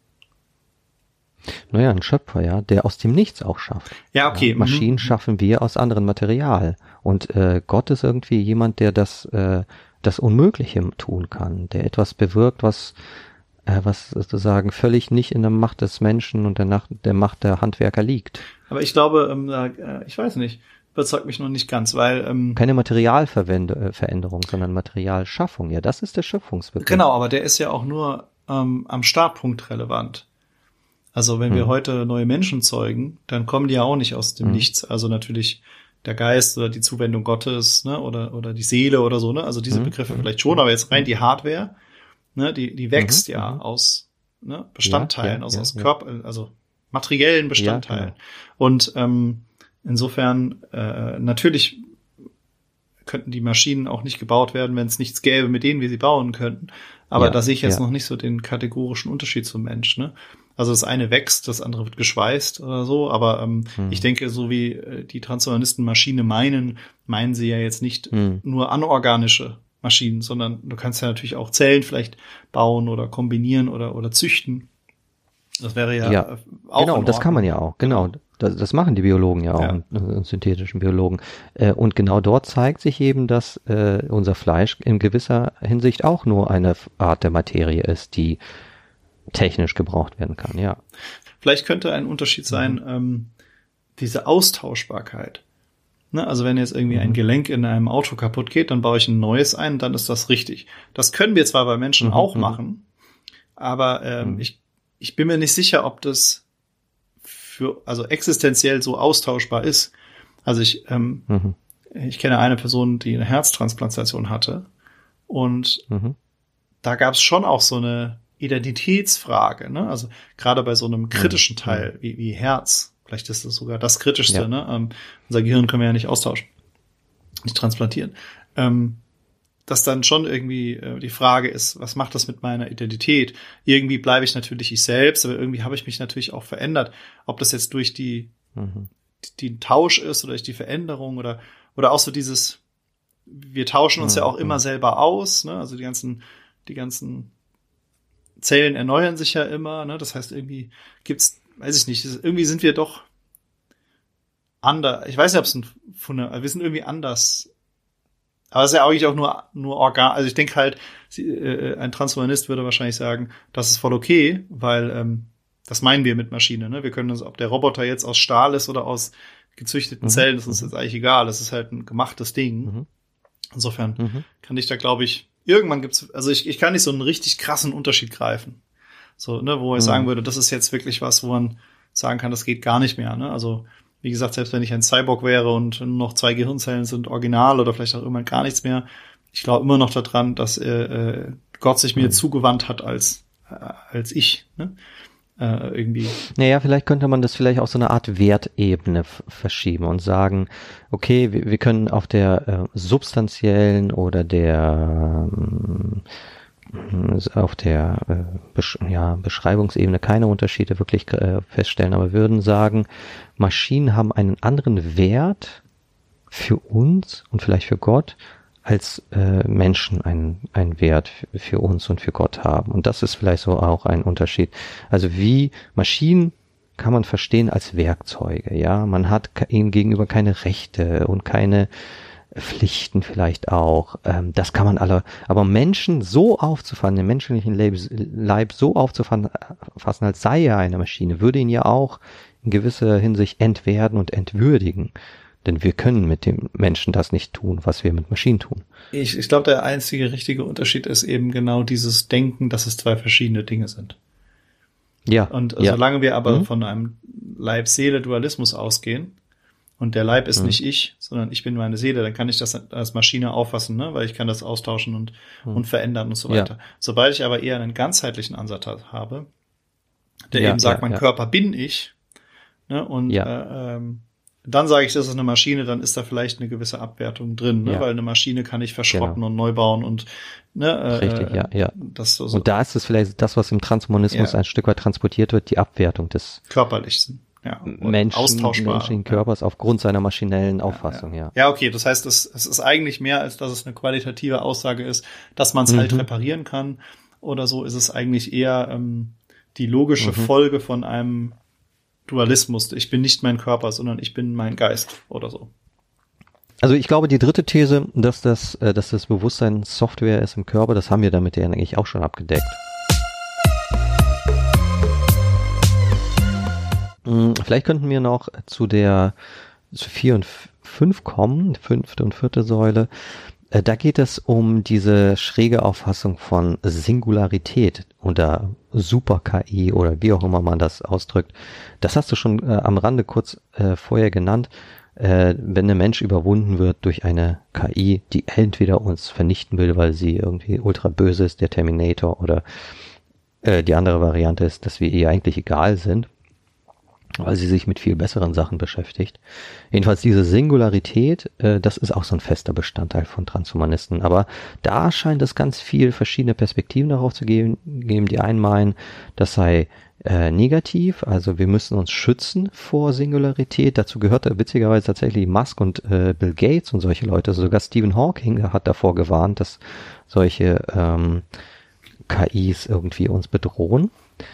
Naja, ein Schöpfer, ja, der aus dem Nichts auch schafft. Ja, okay. Ja, Maschinen schaffen wir aus anderem Material. Und Gott ist irgendwie jemand, der das Unmögliche tun kann, der etwas bewirkt, was sozusagen völlig nicht in der Macht des Menschen und der Macht der Handwerker liegt. Aber ich glaube, ich weiß nicht, überzeugt mich noch nicht ganz, weil keine Materialveränderung, sondern Materialschaffung. Ja, das ist der Schöpfungsbegriff. Genau, aber der ist ja auch nur am Startpunkt relevant. Also wenn wir heute neue Menschen zeugen, dann kommen die ja auch nicht aus dem Nichts. Also natürlich der Geist oder die Zuwendung Gottes, ne, oder die Seele oder so, ne? Also diese Begriffe vielleicht schon, aber jetzt rein die Hardware, ne, die wächst aus Bestandteilen, aus Körper, also materiellen Bestandteilen. Ja, und insofern natürlich könnten die Maschinen auch nicht gebaut werden, wenn es nichts gäbe, mit denen wir sie bauen könnten. Aber da sehe ich jetzt noch nicht so den kategorischen Unterschied zum Mensch, ne? Also das eine wächst, das andere wird geschweißt oder so, aber ich denke, so wie die Transhumanisten Maschine meinen sie ja jetzt nicht nur anorganische Maschinen, sondern du kannst ja natürlich auch Zellen vielleicht bauen oder kombinieren oder züchten. Das wäre ja auch genau, das kann man ja auch, genau. Das machen die Biologen ja auch, und synthetischen Biologen. Und genau dort zeigt sich eben, dass unser Fleisch in gewisser Hinsicht auch nur eine Art der Materie ist, die technisch gebraucht werden kann, ja. Vielleicht könnte ein Unterschied sein, diese Austauschbarkeit. Ne? Also wenn jetzt irgendwie ein Gelenk in einem Auto kaputt geht, dann baue ich ein neues ein, dann ist das richtig. Das können wir zwar bei Menschen auch machen, aber ich bin mir nicht sicher, ob das also existenziell so austauschbar ist. Also ich kenne eine Person, die eine Herztransplantation hatte und da gab es schon auch so eine Identitätsfrage, ne? Also gerade bei so einem kritischen Teil wie Herz, vielleicht ist das sogar das Kritischste, ne? Unser Gehirn können wir ja nicht austauschen, nicht transplantieren. Dass dann schon irgendwie die Frage ist, was macht das mit meiner Identität? Irgendwie bleibe ich natürlich ich selbst, aber irgendwie habe ich mich natürlich auch verändert. Ob das jetzt durch die Tausch ist oder durch die Veränderung oder auch so dieses, wir tauschen uns ja auch immer selber aus, ne? Also die ganzen Zellen erneuern sich ja immer, ne? Das heißt, irgendwie gibt's, weiß ich nicht, irgendwie sind wir doch anders. Ich weiß nicht, ob es wir sind irgendwie anders. Aber es ist ja eigentlich auch nur Organ. Also ich denke halt, ein Transhumanist würde wahrscheinlich sagen, das ist voll okay, weil das meinen wir mit Maschine. Ne? Wir können uns, ob der Roboter jetzt aus Stahl ist oder aus gezüchteten Zellen, ist uns jetzt eigentlich egal. Das ist halt ein gemachtes Ding. Insofern kann ich da, glaube ich, irgendwann gibt's, also ich kann nicht so einen richtig krassen Unterschied greifen. So, ne, wo ich sagen würde, das ist jetzt wirklich was, wo man sagen kann, das geht gar nicht mehr. Ne? Also wie gesagt, selbst wenn ich ein Cyborg wäre und nur noch 2 Gehirnzellen sind original oder vielleicht auch irgendwann gar nichts mehr, ich glaube immer noch daran, dass Gott sich mir zugewandt hat als ich, ne? Irgendwie. Naja, vielleicht könnte man das vielleicht auf so eine Art Wertebene verschieben und sagen, okay, wir können auf der substanziellen oder der auf der Beschreibungsebene keine Unterschiede wirklich feststellen, aber wir würden sagen, Maschinen haben einen anderen Wert für uns und vielleicht für Gott, als Menschen einen Wert für uns und für Gott haben. Und das ist vielleicht so auch ein Unterschied. Also wie Maschinen kann man verstehen als Werkzeuge, ja. Man hat ihnen gegenüber keine Rechte und keine Pflichten vielleicht auch. Das kann man alle, aber Menschen so aufzufassen, den menschlichen Leib so aufzufassen, als sei er eine Maschine, würde ihn ja auch in gewisser Hinsicht entwerten und entwürdigen. Denn wir können mit dem Menschen das nicht tun, was wir mit Maschinen tun. Ich glaube, der einzige richtige Unterschied ist eben genau dieses Denken, dass es 2 verschiedene Dinge sind. Ja. Und solange wir aber von einem Leib-Seele-Dualismus ausgehen, und der Leib ist nicht ich, sondern ich bin meine Seele, dann kann ich das als Maschine auffassen, ne? Weil ich kann das austauschen und verändern und so weiter. Ja. Sobald ich aber eher einen ganzheitlichen Ansatz habe, der eben sagt, mein Körper bin ich, ne? Und dann sage ich, das ist eine Maschine, dann ist da vielleicht eine gewisse Abwertung drin, ne? Weil eine Maschine kann ich verschrotten und neu bauen und ne, richtig, ja. Das so. Und da ist es vielleicht das, was im Transhumanismus ein Stück weit transportiert wird, die Abwertung des Körperlichen. Ja, menschlichen Körpers aufgrund seiner maschinellen Auffassung, Ja, okay, das heißt, es ist eigentlich mehr, als dass es eine qualitative Aussage ist, dass man es halt reparieren kann oder so, ist es eigentlich eher die logische Folge von einem Dualismus. Ich bin nicht mein Körper, sondern ich bin mein Geist oder so. Also ich glaube, die dritte These, dass das Bewusstsein Software ist im Körper, das haben wir damit ja eigentlich auch schon abgedeckt. Vielleicht könnten wir noch zu 4 und 5 kommen, 5. und 4. Säule. Da geht es um diese schräge Auffassung von Singularität oder Super-KI oder wie auch immer man das ausdrückt. Das hast du schon am Rande kurz vorher genannt. Wenn ein Mensch überwunden wird durch eine KI, die entweder uns vernichten will, weil sie irgendwie ultra böse ist, der Terminator, oder die andere Variante ist, dass wir ihr eigentlich egal sind, weil sie sich mit viel besseren Sachen beschäftigt. Jedenfalls diese Singularität, das ist auch so ein fester Bestandteil von Transhumanisten. Aber da scheint es ganz viel verschiedene Perspektiven darauf zu geben. Die einen meinen, das sei negativ, also wir müssen uns schützen vor Singularität. Dazu gehört witzigerweise tatsächlich Musk und Bill Gates und solche Leute. Sogar Stephen Hawking hat davor gewarnt, dass solche KIs irgendwie uns bedrohen.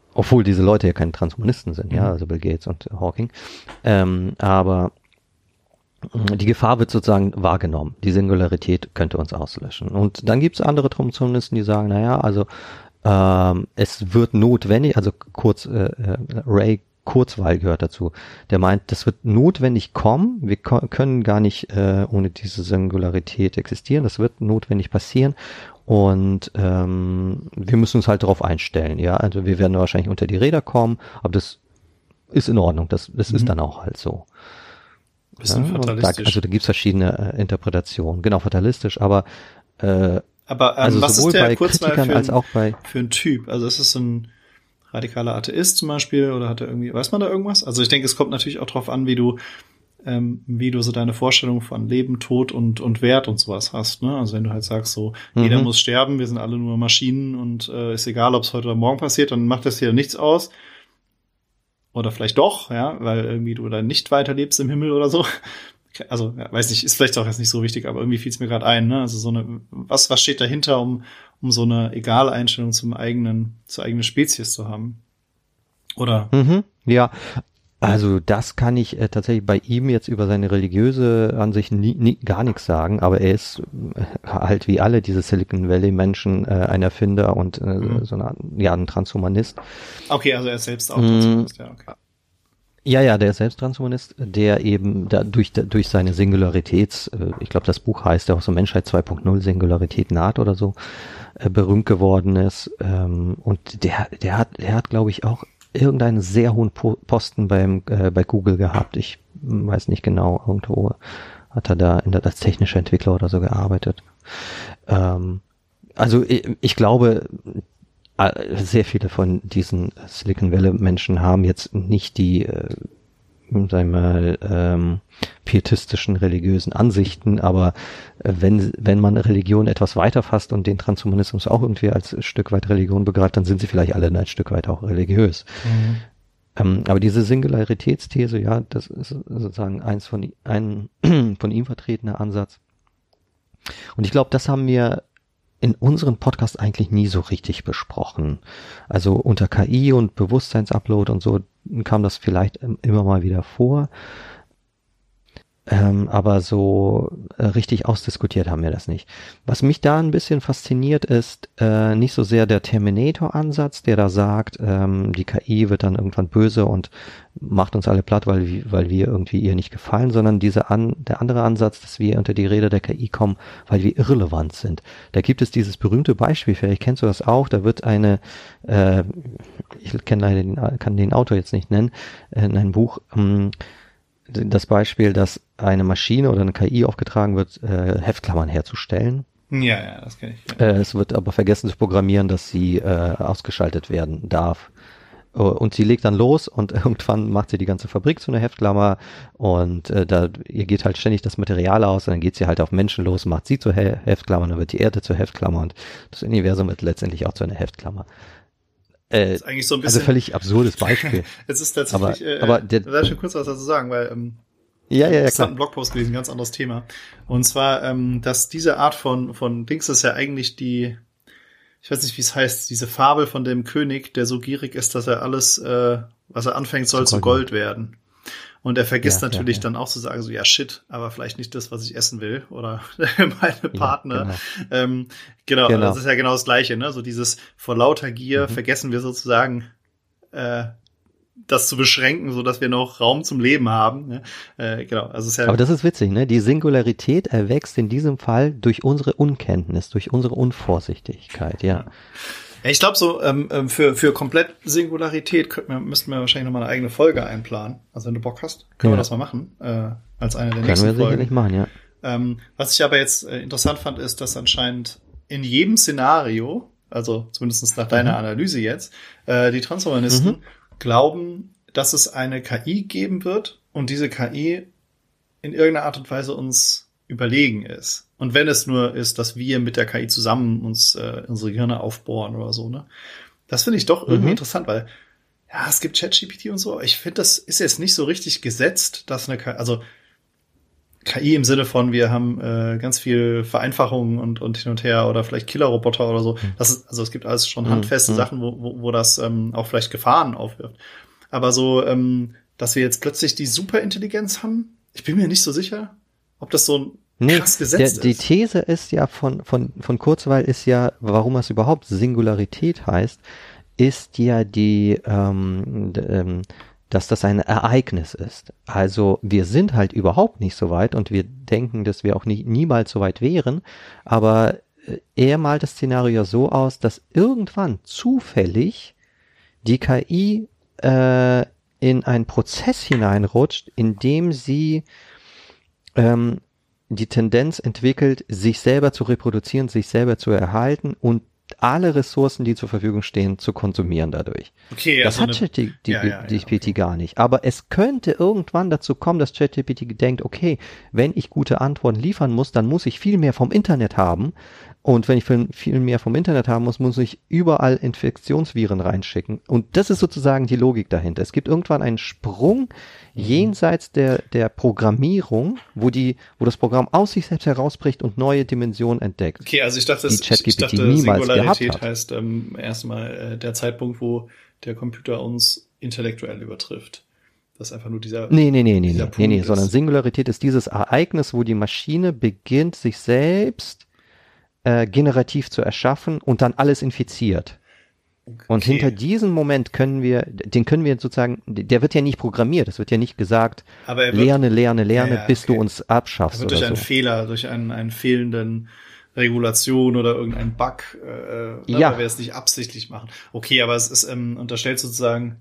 Obwohl diese Leute ja keine Transhumanisten sind, ja, also Bill Gates und Hawking. Aber die Gefahr wird sozusagen wahrgenommen. Die Singularität könnte uns auslöschen. Und dann gibt es andere Transhumanisten, die sagen, naja, also es wird notwendig, also Ray Kurzweil gehört dazu, der meint, das wird notwendig kommen, wir können gar nicht ohne diese Singularität existieren, das wird notwendig passieren und wir müssen uns halt darauf einstellen, ja, also wir werden wahrscheinlich unter die Räder kommen, aber das ist in Ordnung, das ist dann auch halt so. Bisschen fatalistisch. Also da gibt's verschiedene Interpretationen, genau, fatalistisch, aber also was sowohl ist der bei Kurzweil Kritikern als auch bei für ein Typ? Also ist es ein radikaler Atheist zum Beispiel oder hat er irgendwie, weiß man da irgendwas? Also ich denke, es kommt natürlich auch drauf an, wie du so deine Vorstellung von Leben, Tod und Wert und sowas hast, ne? Also wenn du halt sagst so, jeder muss sterben, wir sind alle nur Maschinen und ist egal, ob es heute oder morgen passiert, dann macht das hier nichts aus. Oder vielleicht doch, ja, weil irgendwie du dann nicht weiterlebst im Himmel oder so. Also, ja, weiß nicht, ist vielleicht auch jetzt nicht so wichtig, aber irgendwie fiel es mir gerade ein, ne? Also so eine, was steht dahinter, um so eine egale Einstellung zur eigenen Spezies zu haben? Oder? Ja, also das kann ich tatsächlich bei ihm jetzt über seine religiöse Ansicht gar nichts sagen, aber er ist halt wie alle diese Silicon Valley Menschen ein Erfinder und so ein Transhumanist. Okay, also er ist selbst auch Transhumanist, ja, okay. Ja, der ist selbst Transhumanist, der eben durch seine ich glaube das Buch heißt ja auch so Menschheit 2.0 Singularität naht oder so, berühmt geworden ist und der hat glaube ich auch irgendeinen sehr hohen Posten bei Google gehabt. Ich weiß nicht genau, irgendwo hat er da als technischer Entwickler oder so gearbeitet. Also ich glaube, sehr viele von diesen Silicon Valley Menschen haben jetzt nicht die, sagen wir mal, pietistischen religiösen Ansichten, aber wenn man Religion etwas weiter fasst und den Transhumanismus auch irgendwie als Stück weit Religion begreift, dann sind sie vielleicht alle ein Stück weit auch religiös. Aber diese Singularitätsthese, ja, das ist sozusagen ein von ihm vertretener Ansatz. Und ich glaube, das haben wir in unserem Podcast eigentlich nie so richtig besprochen. Also unter KI und Bewusstseinsupload und so kam das vielleicht immer mal wieder vor. Aber so richtig ausdiskutiert haben wir das nicht. Was mich da ein bisschen fasziniert ist, nicht so sehr der Terminator-Ansatz, der da sagt, die KI wird dann irgendwann böse und macht uns alle platt, weil wir irgendwie ihr nicht gefallen, sondern der andere Ansatz, dass wir unter die Räder der KI kommen, weil wir irrelevant sind. Da gibt es dieses berühmte Beispiel, vielleicht kennst du das auch, da wird ich kann den Autor jetzt nicht nennen, in einem Buch, das Beispiel, dass eine Maschine oder eine KI aufgetragen wird, Heftklammern herzustellen. Ja, das kenne ich. Ja. Es wird aber vergessen zu programmieren, dass sie ausgeschaltet werden darf. Und sie legt dann los und irgendwann macht sie die ganze Fabrik zu einer Heftklammer und ihr geht halt ständig das Material aus und dann geht sie halt auf Menschen los, macht sie zur Heftklammer, dann wird die Erde zur Heftklammer und das Universum wird letztendlich auch zu einer Heftklammer. Das ist eigentlich so ein bisschen, also völlig absurdes Beispiel. Es ist tatsächlich, aber da schon kurz was dazu sagen, weil das hat einen Blogpost gelesen, ein ganz anderes Thema. Und zwar, dass diese Art von Dings ist ja eigentlich ich weiß nicht, wie es heißt, diese Fabel von dem König, der so gierig ist, dass er alles, was er anfängt, soll zu Gold werden. Und er vergisst natürlich dann auch zu sagen, so, ja, shit, aber vielleicht nicht das, was ich essen will oder meine Partner. Ja, genau. Das ist ja genau das Gleiche, ne? So dieses vor lauter Gier vergessen wir sozusagen, das zu beschränken, so dass wir noch Raum zum Leben haben. Ne? Genau. Also ist ja. Aber das ist witzig, ne? Die Singularität erwächst in diesem Fall durch unsere Unkenntnis, durch unsere Unvorsichtigkeit, ja. Ja, ich glaube so, für komplett Singularität müssten wir wahrscheinlich nochmal eine eigene Folge einplanen. Also wenn du Bock hast, können wir das mal machen, als eine der nächsten Folgen. Können wir sicherlich machen, ja. Was ich aber jetzt interessant fand, ist, dass anscheinend in jedem Szenario, also zumindest nach deiner Analyse jetzt, die Transhumanisten glauben, dass es eine KI geben wird und diese KI in irgendeiner Art und Weise uns überlegen ist. Und wenn es nur ist, dass wir mit der KI zusammen uns unsere Gehirne aufbohren oder so, ne? Das finde ich doch irgendwie interessant, weil ja, es gibt ChatGPT und so, aber ich finde, das ist jetzt nicht so richtig gesetzt, dass eine KI, also KI im Sinne von, wir haben ganz viel Vereinfachungen und hin und her oder vielleicht Killerroboter oder so. Das ist, also es gibt alles schon handfeste Sachen, wo das auch vielleicht Gefahren aufwirft. Aber so, dass wir jetzt plötzlich die Superintelligenz haben, ich bin mir nicht so sicher, ob das so ein krass Gesetz ist. Die These ist ja von Kurzweil ist ja, warum es überhaupt Singularität heißt, ist ja dass das ein Ereignis ist. Also wir sind halt überhaupt nicht so weit und wir denken, dass wir auch niemals so weit wären, aber er malt das Szenario so aus, dass irgendwann zufällig die KI in einen Prozess hineinrutscht, in dem sie die Tendenz entwickelt, sich selber zu reproduzieren, sich selber zu erhalten und alle Ressourcen, die zur Verfügung stehen, zu konsumieren dadurch. Okay, das hat ChatGPT gar nicht. Aber es könnte irgendwann dazu kommen, dass ChatGPT denkt, okay, wenn ich gute Antworten liefern muss, dann muss ich viel mehr vom Internet haben. Und wenn ich viel mehr vom Internet haben muss ich überall Infektionsviren reinschicken. Und das ist sozusagen die Logik dahinter. Es gibt irgendwann einen Sprung jenseits der Programmierung, wo das Programm aus sich selbst herausbricht und neue Dimensionen entdeckt. Okay, also ich dachte niemals Singularität heißt erstmal der Zeitpunkt, wo der Computer uns intellektuell übertrifft. Das ist einfach nur dieser Nee, sondern Singularität ist dieses Ereignis, wo die Maschine beginnt, sich selbst generativ zu erschaffen und dann alles infiziert. Okay. Und hinter diesem Moment können wir sozusagen, der wird ja nicht programmiert, es wird ja nicht gesagt, lerne, bis du uns abschaffst. Wird durch einen Fehler, durch einen fehlenden Regulation oder irgendeinen Bug, weil wir es nicht absichtlich machen. Okay, aber es ist unterstellt sozusagen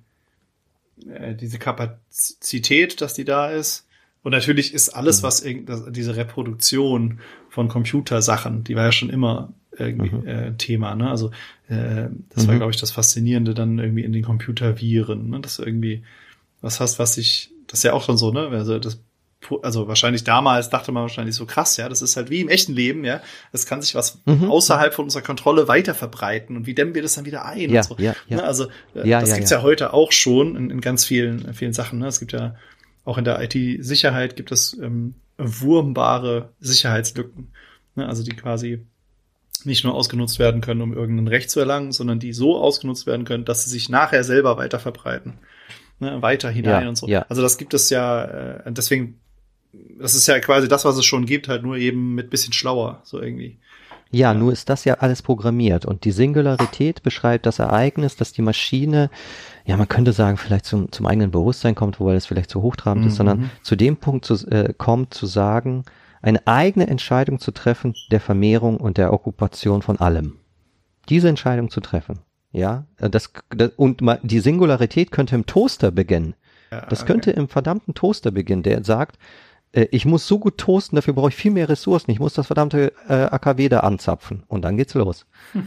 diese Kapazität, dass die da ist. Und natürlich ist alles, was diese Reproduktion von Computersachen, die war ja schon immer irgendwie Thema, ne? Also das war, glaube ich, das Faszinierende dann irgendwie in den Computerviren, ne? Dass du irgendwie was hast, das ist ja auch schon so, ne? Also wahrscheinlich damals dachte man wahrscheinlich so krass, ja, das ist halt wie im echten Leben, ja. Es kann sich was außerhalb von unserer Kontrolle weiter verbreiten und wie dämmen wir das dann wieder ein und so. Ja. Ne? Also das gibt's ja heute auch schon in ganz vielen Sachen, ne? Es gibt ja auch in der IT-Sicherheit gibt es wurmbare Sicherheitslücken, ne? Also die quasi nicht nur ausgenutzt werden können, um irgendein Recht zu erlangen, sondern die so ausgenutzt werden können, dass sie sich nachher selber weiter verbreiten, ne? Weiter hinein und so. Ja. Also das gibt es ja, deswegen, das ist ja quasi das, was es schon gibt, halt nur eben mit bisschen schlauer, so irgendwie. Ja, nur ist das ja alles programmiert und die Singularität beschreibt das Ereignis, dass die Maschine, ja, man könnte sagen, vielleicht zum eigenen Bewusstsein kommt, wobei das vielleicht zu hochtrabend ist, sondern zu dem Punkt kommt zu sagen, eine eigene Entscheidung zu treffen der Vermehrung und der Okkupation von allem. Diese Entscheidung zu treffen, ja, und die Singularität könnte im Toaster beginnen. Ja, das könnte im verdammten Toaster beginnen, der sagt, ich muss so gut toasten, dafür brauche ich viel mehr Ressourcen. Ich muss das verdammte AKW da anzapfen. Und dann geht's los.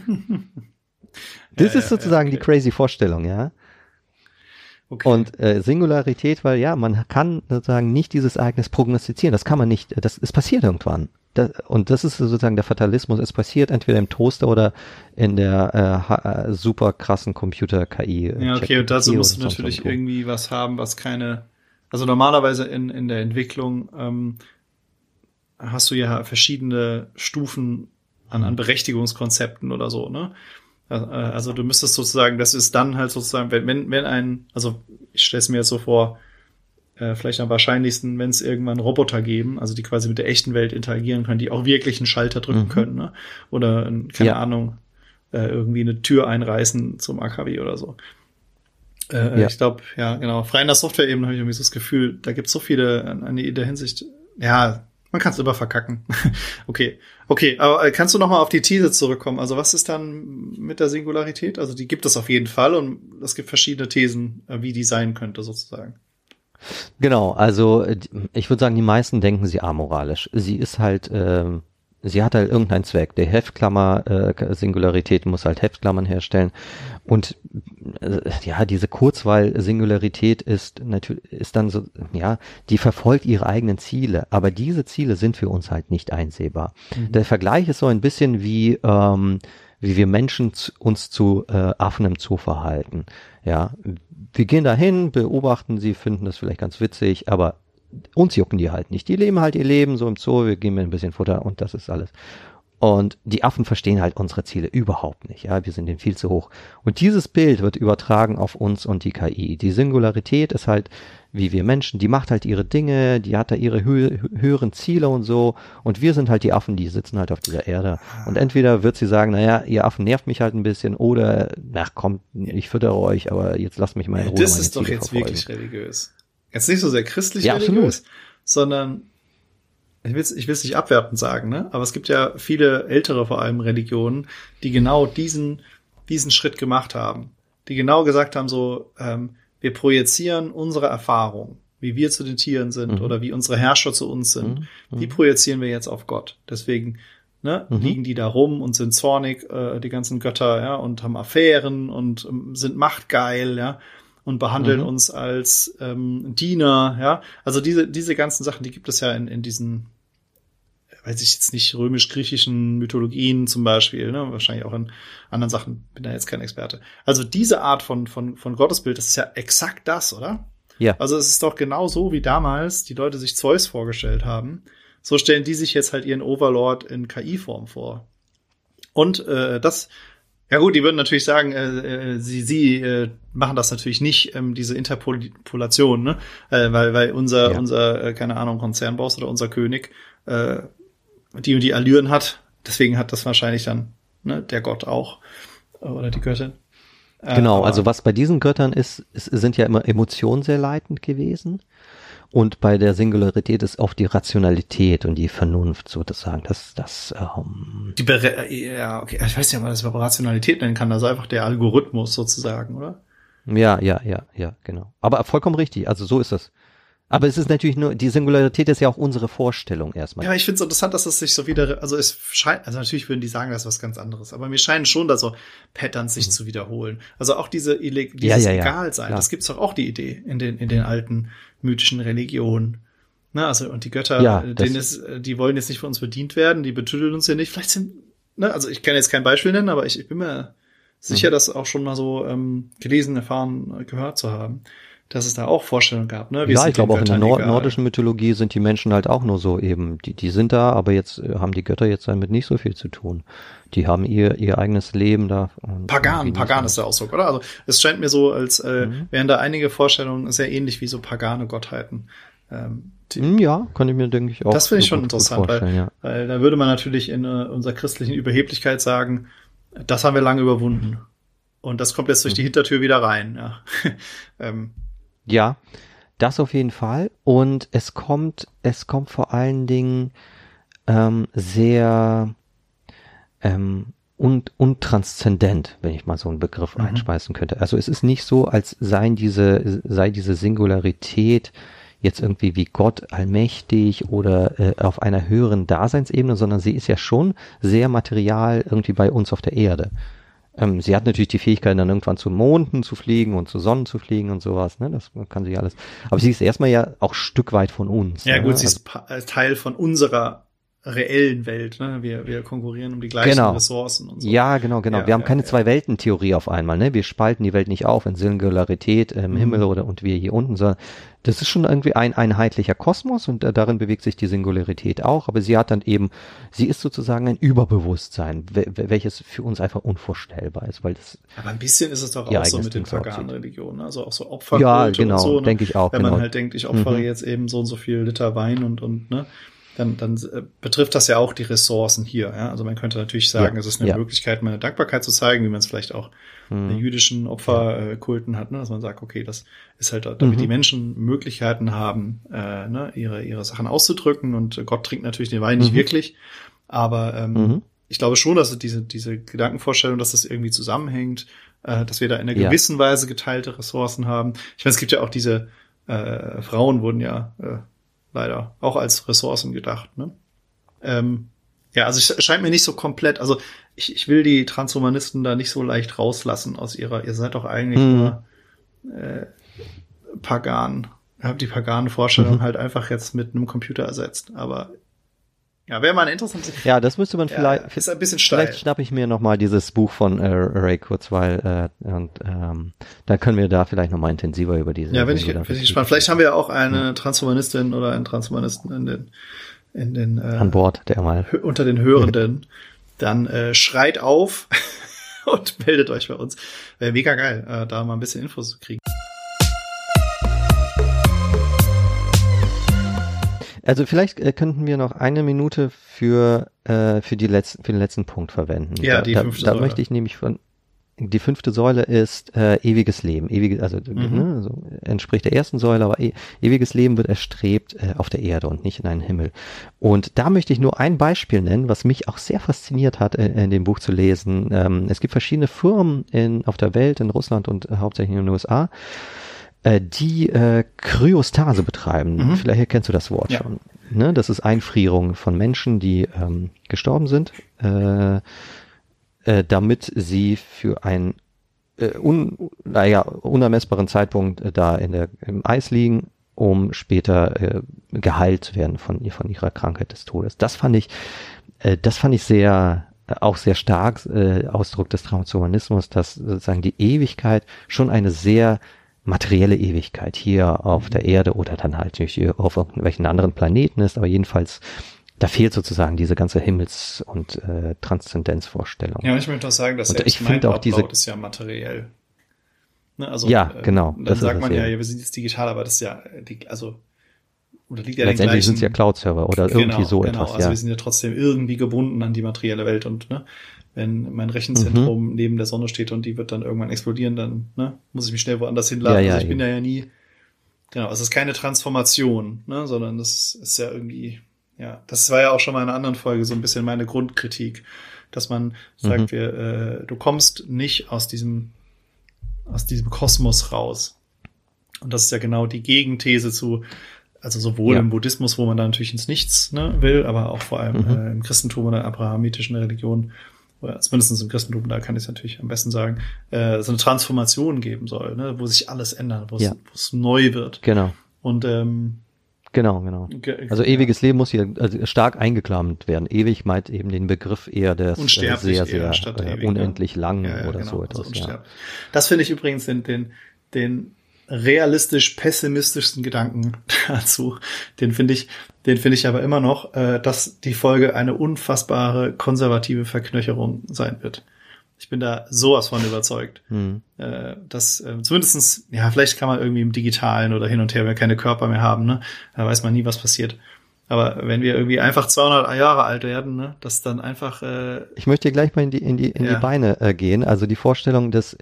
Das ist sozusagen die crazy Vorstellung, ja. Okay. Und Singularität, weil man kann sozusagen nicht dieses Ereignis prognostizieren. Das kann man nicht. Es passiert irgendwann. Und das ist sozusagen der Fatalismus. Es passiert entweder im Toaster oder in der super krassen Computer-KI. Ja, okay. Und dazu musst du natürlich irgendwie was haben, was keine. Also normalerweise in der Entwicklung hast du ja verschiedene Stufen an Berechtigungskonzepten oder so, ne? Also du müsstest sozusagen, das ist dann halt sozusagen, wenn also ich stelle es mir jetzt so vor, vielleicht am wahrscheinlichsten, wenn es irgendwann Roboter geben, also die quasi mit der echten Welt interagieren können, die auch wirklich einen Schalter drücken können, ne? Oder, keine Ahnung, irgendwie eine Tür einreißen zum AKW oder so. Ich glaube, ja, genau. Frei in der Software eben habe ich irgendwie so das Gefühl, da gibt es so viele in der Hinsicht, ja, man kann es immer verkacken. Okay, aber kannst du noch mal auf die These zurückkommen? Also was ist dann mit der Singularität? Also die gibt es auf jeden Fall und es gibt verschiedene Thesen, wie die sein könnte sozusagen. Genau, also ich würde sagen, die meisten denken sie amoralisch. Sie ist halt, sie hat halt irgendeinen Zweck. Der Heftklammer-Singularität muss halt Heftklammern herstellen. Und diese Kurzweil-Singularität ist dann so, ja, die verfolgt ihre eigenen Ziele, aber diese Ziele sind für uns halt nicht einsehbar. Der Vergleich ist so ein bisschen wie wir Menschen uns zu Affen im Zoo verhalten. Ja, wir gehen dahin, beobachten sie, finden das vielleicht ganz witzig, aber uns jucken die halt nicht. Die leben halt ihr Leben so im Zoo, wir geben mir ein bisschen Futter und das ist alles. Und die Affen verstehen halt unsere Ziele überhaupt nicht. Ja, wir sind denen viel zu hoch. Und dieses Bild wird übertragen auf uns und die KI. Die Singularität ist halt, wie wir Menschen, die macht halt ihre Dinge, die hat da ihre höheren Ziele und so. Und wir sind halt die Affen, die sitzen halt auf dieser Erde. Und entweder wird sie sagen, naja, ihr Affen nervt mich halt ein bisschen, oder, na komm, ich füttere euch, aber jetzt lasst mich mal in Ruhe Das meine ist doch Ziele jetzt verfolgen. wirklich religiös. Jetzt nicht so sehr christlich Ja, religiös, absolut. sondern ich will's nicht abwertend sagen, ne? Aber es gibt ja viele ältere, vor allem Religionen, die genau diesen Schritt gemacht haben. Die genau gesagt haben, so, wir projizieren unsere Erfahrung, wie wir zu den Tieren sind oder wie unsere Herrscher zu uns sind, die projizieren wir jetzt auf Gott. Deswegen, ne, liegen die da rum und sind zornig, die ganzen Götter, ja, und haben Affären und sind machtgeil, ja, und behandeln uns als Diener, ja. Also diese ganzen Sachen, die gibt es ja in diesen, weiß ich jetzt nicht, römisch-griechischen Mythologien zum Beispiel, ne, wahrscheinlich auch in anderen Sachen, bin da jetzt kein Experte. Also diese Art von Gottesbild, das ist ja exakt das, oder? Ja. Also es ist doch genau so, wie damals die Leute sich Zeus vorgestellt haben. So stellen die sich jetzt halt ihren Overlord in KI-Form vor. Und das, ja gut, die würden natürlich sagen, sie machen das natürlich nicht, diese Interpolation, ne? Weil unser, keine Ahnung, Konzernboss oder unser König die und die Allüren hat. Deswegen hat das wahrscheinlich dann, ne, der Gott auch oder die Göttin. Genau, also was bei diesen Göttern ist, sind ja immer Emotionen sehr leitend gewesen. Und bei der Singularität ist oft die Rationalität und die Vernunft sozusagen. Ja, okay. Ich weiß nicht, ob man das Rationalität nennen kann. Also einfach der Algorithmus sozusagen, oder? Ja, genau. Aber vollkommen richtig. Also so ist das. Aber es ist natürlich nur, die Singularität ist ja auch unsere Vorstellung erstmal. Ja, ich finde es interessant, dass es sich so wieder, also es scheint, also natürlich würden die sagen, das ist was ganz anderes, aber mir scheinen schon da so Patterns sich zu wiederholen. Also auch dieses Egalsein, klar. das gibt's doch auch die Idee in den alten mythischen Religionen. Na, also, und die Götter, die wollen jetzt nicht von uns bedient werden, die betüdeln uns ja nicht. Vielleicht sind, ne, also ich kann jetzt kein Beispiel nennen, aber ich bin mir sicher, das auch schon mal so gelesen, erfahren, gehört zu haben, dass es da auch Vorstellungen gab, ne? Ja, ich glaube auch in der nordischen Mythologie sind die Menschen halt auch nur so eben, die sind da, aber jetzt haben die Götter jetzt damit nicht so viel zu tun. Die haben ihr eigenes Leben da. Pagan ist der Ausdruck, oder? Also es scheint mir so, als wären da einige Vorstellungen sehr ähnlich wie so pagane Gottheiten. Ja, kann ich mir, denke ich, auch. Das finde ich schon interessant, weil da würde man natürlich in unserer christlichen Überheblichkeit sagen, das haben wir lange überwunden. Und das kommt jetzt durch die Hintertür wieder rein, ja. Ja, das auf jeden Fall. Und es kommt vor allen Dingen sehr untranszendent, wenn ich mal so einen Begriff einspeisen könnte. Also es ist nicht so, als sei diese Singularität jetzt irgendwie wie Gott allmächtig oder auf einer höheren Daseinsebene, sondern sie ist ja schon sehr material irgendwie bei uns auf der Erde. Sie hat natürlich die Fähigkeit, dann irgendwann zu Monden zu fliegen und zu Sonnen zu fliegen und sowas, ne? Das kann sie alles. Aber sie ist erstmal ja auch Stück weit von uns. Ja, ne? gut, sie ist Teil von unserer reellen Welt, ne? Wir konkurrieren um die gleichen Ressourcen und so. Ja, genau. Wir haben keine Zwei-Welten-Theorie auf einmal, ne? Wir spalten die Welt nicht auf in Singularität im Himmel und wir hier unten, sondern das ist schon irgendwie ein einheitlicher Kosmos und darin bewegt sich die Singularität auch, aber sie hat dann eben, sie ist sozusagen ein Überbewusstsein, welches für uns einfach unvorstellbar ist, weil das. Aber ein bisschen ist es doch auch so mit den paganen Religionen, also auch so Opferkulte und so. Ne? Denke ich auch. Wenn man halt denkt, ich opfere jetzt eben so und so viel Liter Wein und ne, dann betrifft das ja auch die Ressourcen hier. Ja? Also man könnte natürlich sagen, es ist eine Möglichkeit, meine Dankbarkeit zu zeigen, wie man es vielleicht auch bei jüdischen Opferkulten hat, ne? Dass man sagt, okay, das ist halt, damit die Menschen Möglichkeiten haben, ne, ihre Sachen auszudrücken, und Gott trinkt natürlich den Wein nicht wirklich, aber ich glaube schon, dass diese Gedankenvorstellung, dass das irgendwie zusammenhängt, dass wir da in einer gewissen Weise geteilte Ressourcen haben. Ich meine, es gibt ja auch diese Frauen wurden ja leider auch als Ressourcen gedacht, ne? Ja, also es scheint mir nicht so komplett, also ich will die Transhumanisten da nicht so leicht rauslassen aus ihr seid doch eigentlich nur pagan. Ihr habt die paganen Vorstellungen halt einfach jetzt mit einem Computer ersetzt, aber Ja, wäre mal eine interessante. Ja, das müsste man vielleicht. Ist ein bisschen steil. Vielleicht schnappe ich mir nochmal dieses Buch von Ray Kurzweil und dann können wir da vielleicht nochmal intensiver über diese. Ja, bin ich gespannt. Vielleicht haben wir ja auch eine Transhumanistin oder einen Transhumanisten in den an Bord, der mal unter den Hörenden. Dann schreit auf und meldet euch bei uns. Wäre mega geil, da mal ein bisschen Infos zu kriegen. Also vielleicht könnten wir noch eine Minute für den letzten Punkt verwenden. Ja, die fünfte Säule. Da möchte ich nämlich die 5. Säule ist ewiges Leben. Also entspricht der ersten Säule, aber ewiges Leben wird erstrebt auf der Erde und nicht in einen Himmel. Und da möchte ich nur ein Beispiel nennen, was mich auch sehr fasziniert hat, in dem Buch zu lesen. Es gibt verschiedene Firmen auf der Welt, in Russland und hauptsächlich in den USA, die Kryostase betreiben. Vielleicht erkennst du das Wort schon. Ne? Das ist Einfrierung von Menschen, die gestorben sind, damit sie für einen unermessbaren Zeitpunkt da im Eis liegen, um später geheilt zu werden von ihrer Krankheit des Todes. Das fand ich sehr stark Ausdruck des Transhumanismus, dass sozusagen die Ewigkeit schon eine sehr materielle Ewigkeit hier auf der Erde oder dann halt natürlich auf irgendwelchen anderen Planeten ist, aber jedenfalls da fehlt sozusagen diese ganze Himmels- und Transzendenzvorstellung. Ja, und ich möchte auch sagen, dass ich finde auch ist ja materiell. Ne, also, ja, genau. Dann sagt man ja, wir sind jetzt digital, aber das ist ja, unterliegt ja letztendlich sind es ja Cloud-Server oder irgendwie so etwas. Also wir sind ja trotzdem irgendwie gebunden an die materielle Welt und wenn mein Rechenzentrum neben der Sonne steht und die wird dann irgendwann explodieren, dann muss ich mich schnell woanders hinladen. Also ich bin ja nie, genau, es ist keine Transformation, sondern das ist ja irgendwie, das war ja auch schon mal in einer anderen Folge so ein bisschen meine Grundkritik, dass man sagt, du kommst nicht aus diesem Kosmos raus. Und das ist ja genau die Gegenthese zu, also sowohl im Buddhismus, wo man da natürlich ins Nichts will, aber auch vor allem im Christentum oder abrahamitischen Religionen, oder zumindest im Christentum, da kann ich es natürlich am besten sagen, so eine Transformation geben soll, wo sich alles ändert, wo es neu wird. Genau. Und Genau. Also ewiges Leben muss hier stark eingeklammt werden. Ewig meint eben den Begriff eher des sehr, sehr unendlich lang oder genau, so etwas. Also das finde ich übrigens den realistisch pessimistischsten Gedanken dazu. Den finde ich aber immer noch, dass die Folge eine unfassbare konservative Verknöcherung sein wird. Ich bin da sowas von überzeugt, dass zumindestens, vielleicht kann man irgendwie im Digitalen oder hin und her, wenn wir keine Körper mehr haben, da weiß man nie, was passiert. Aber wenn wir irgendwie einfach 200 Jahre alt werden, dass dann einfach ich möchte gleich mal in die Beine gehen. Also die Vorstellung des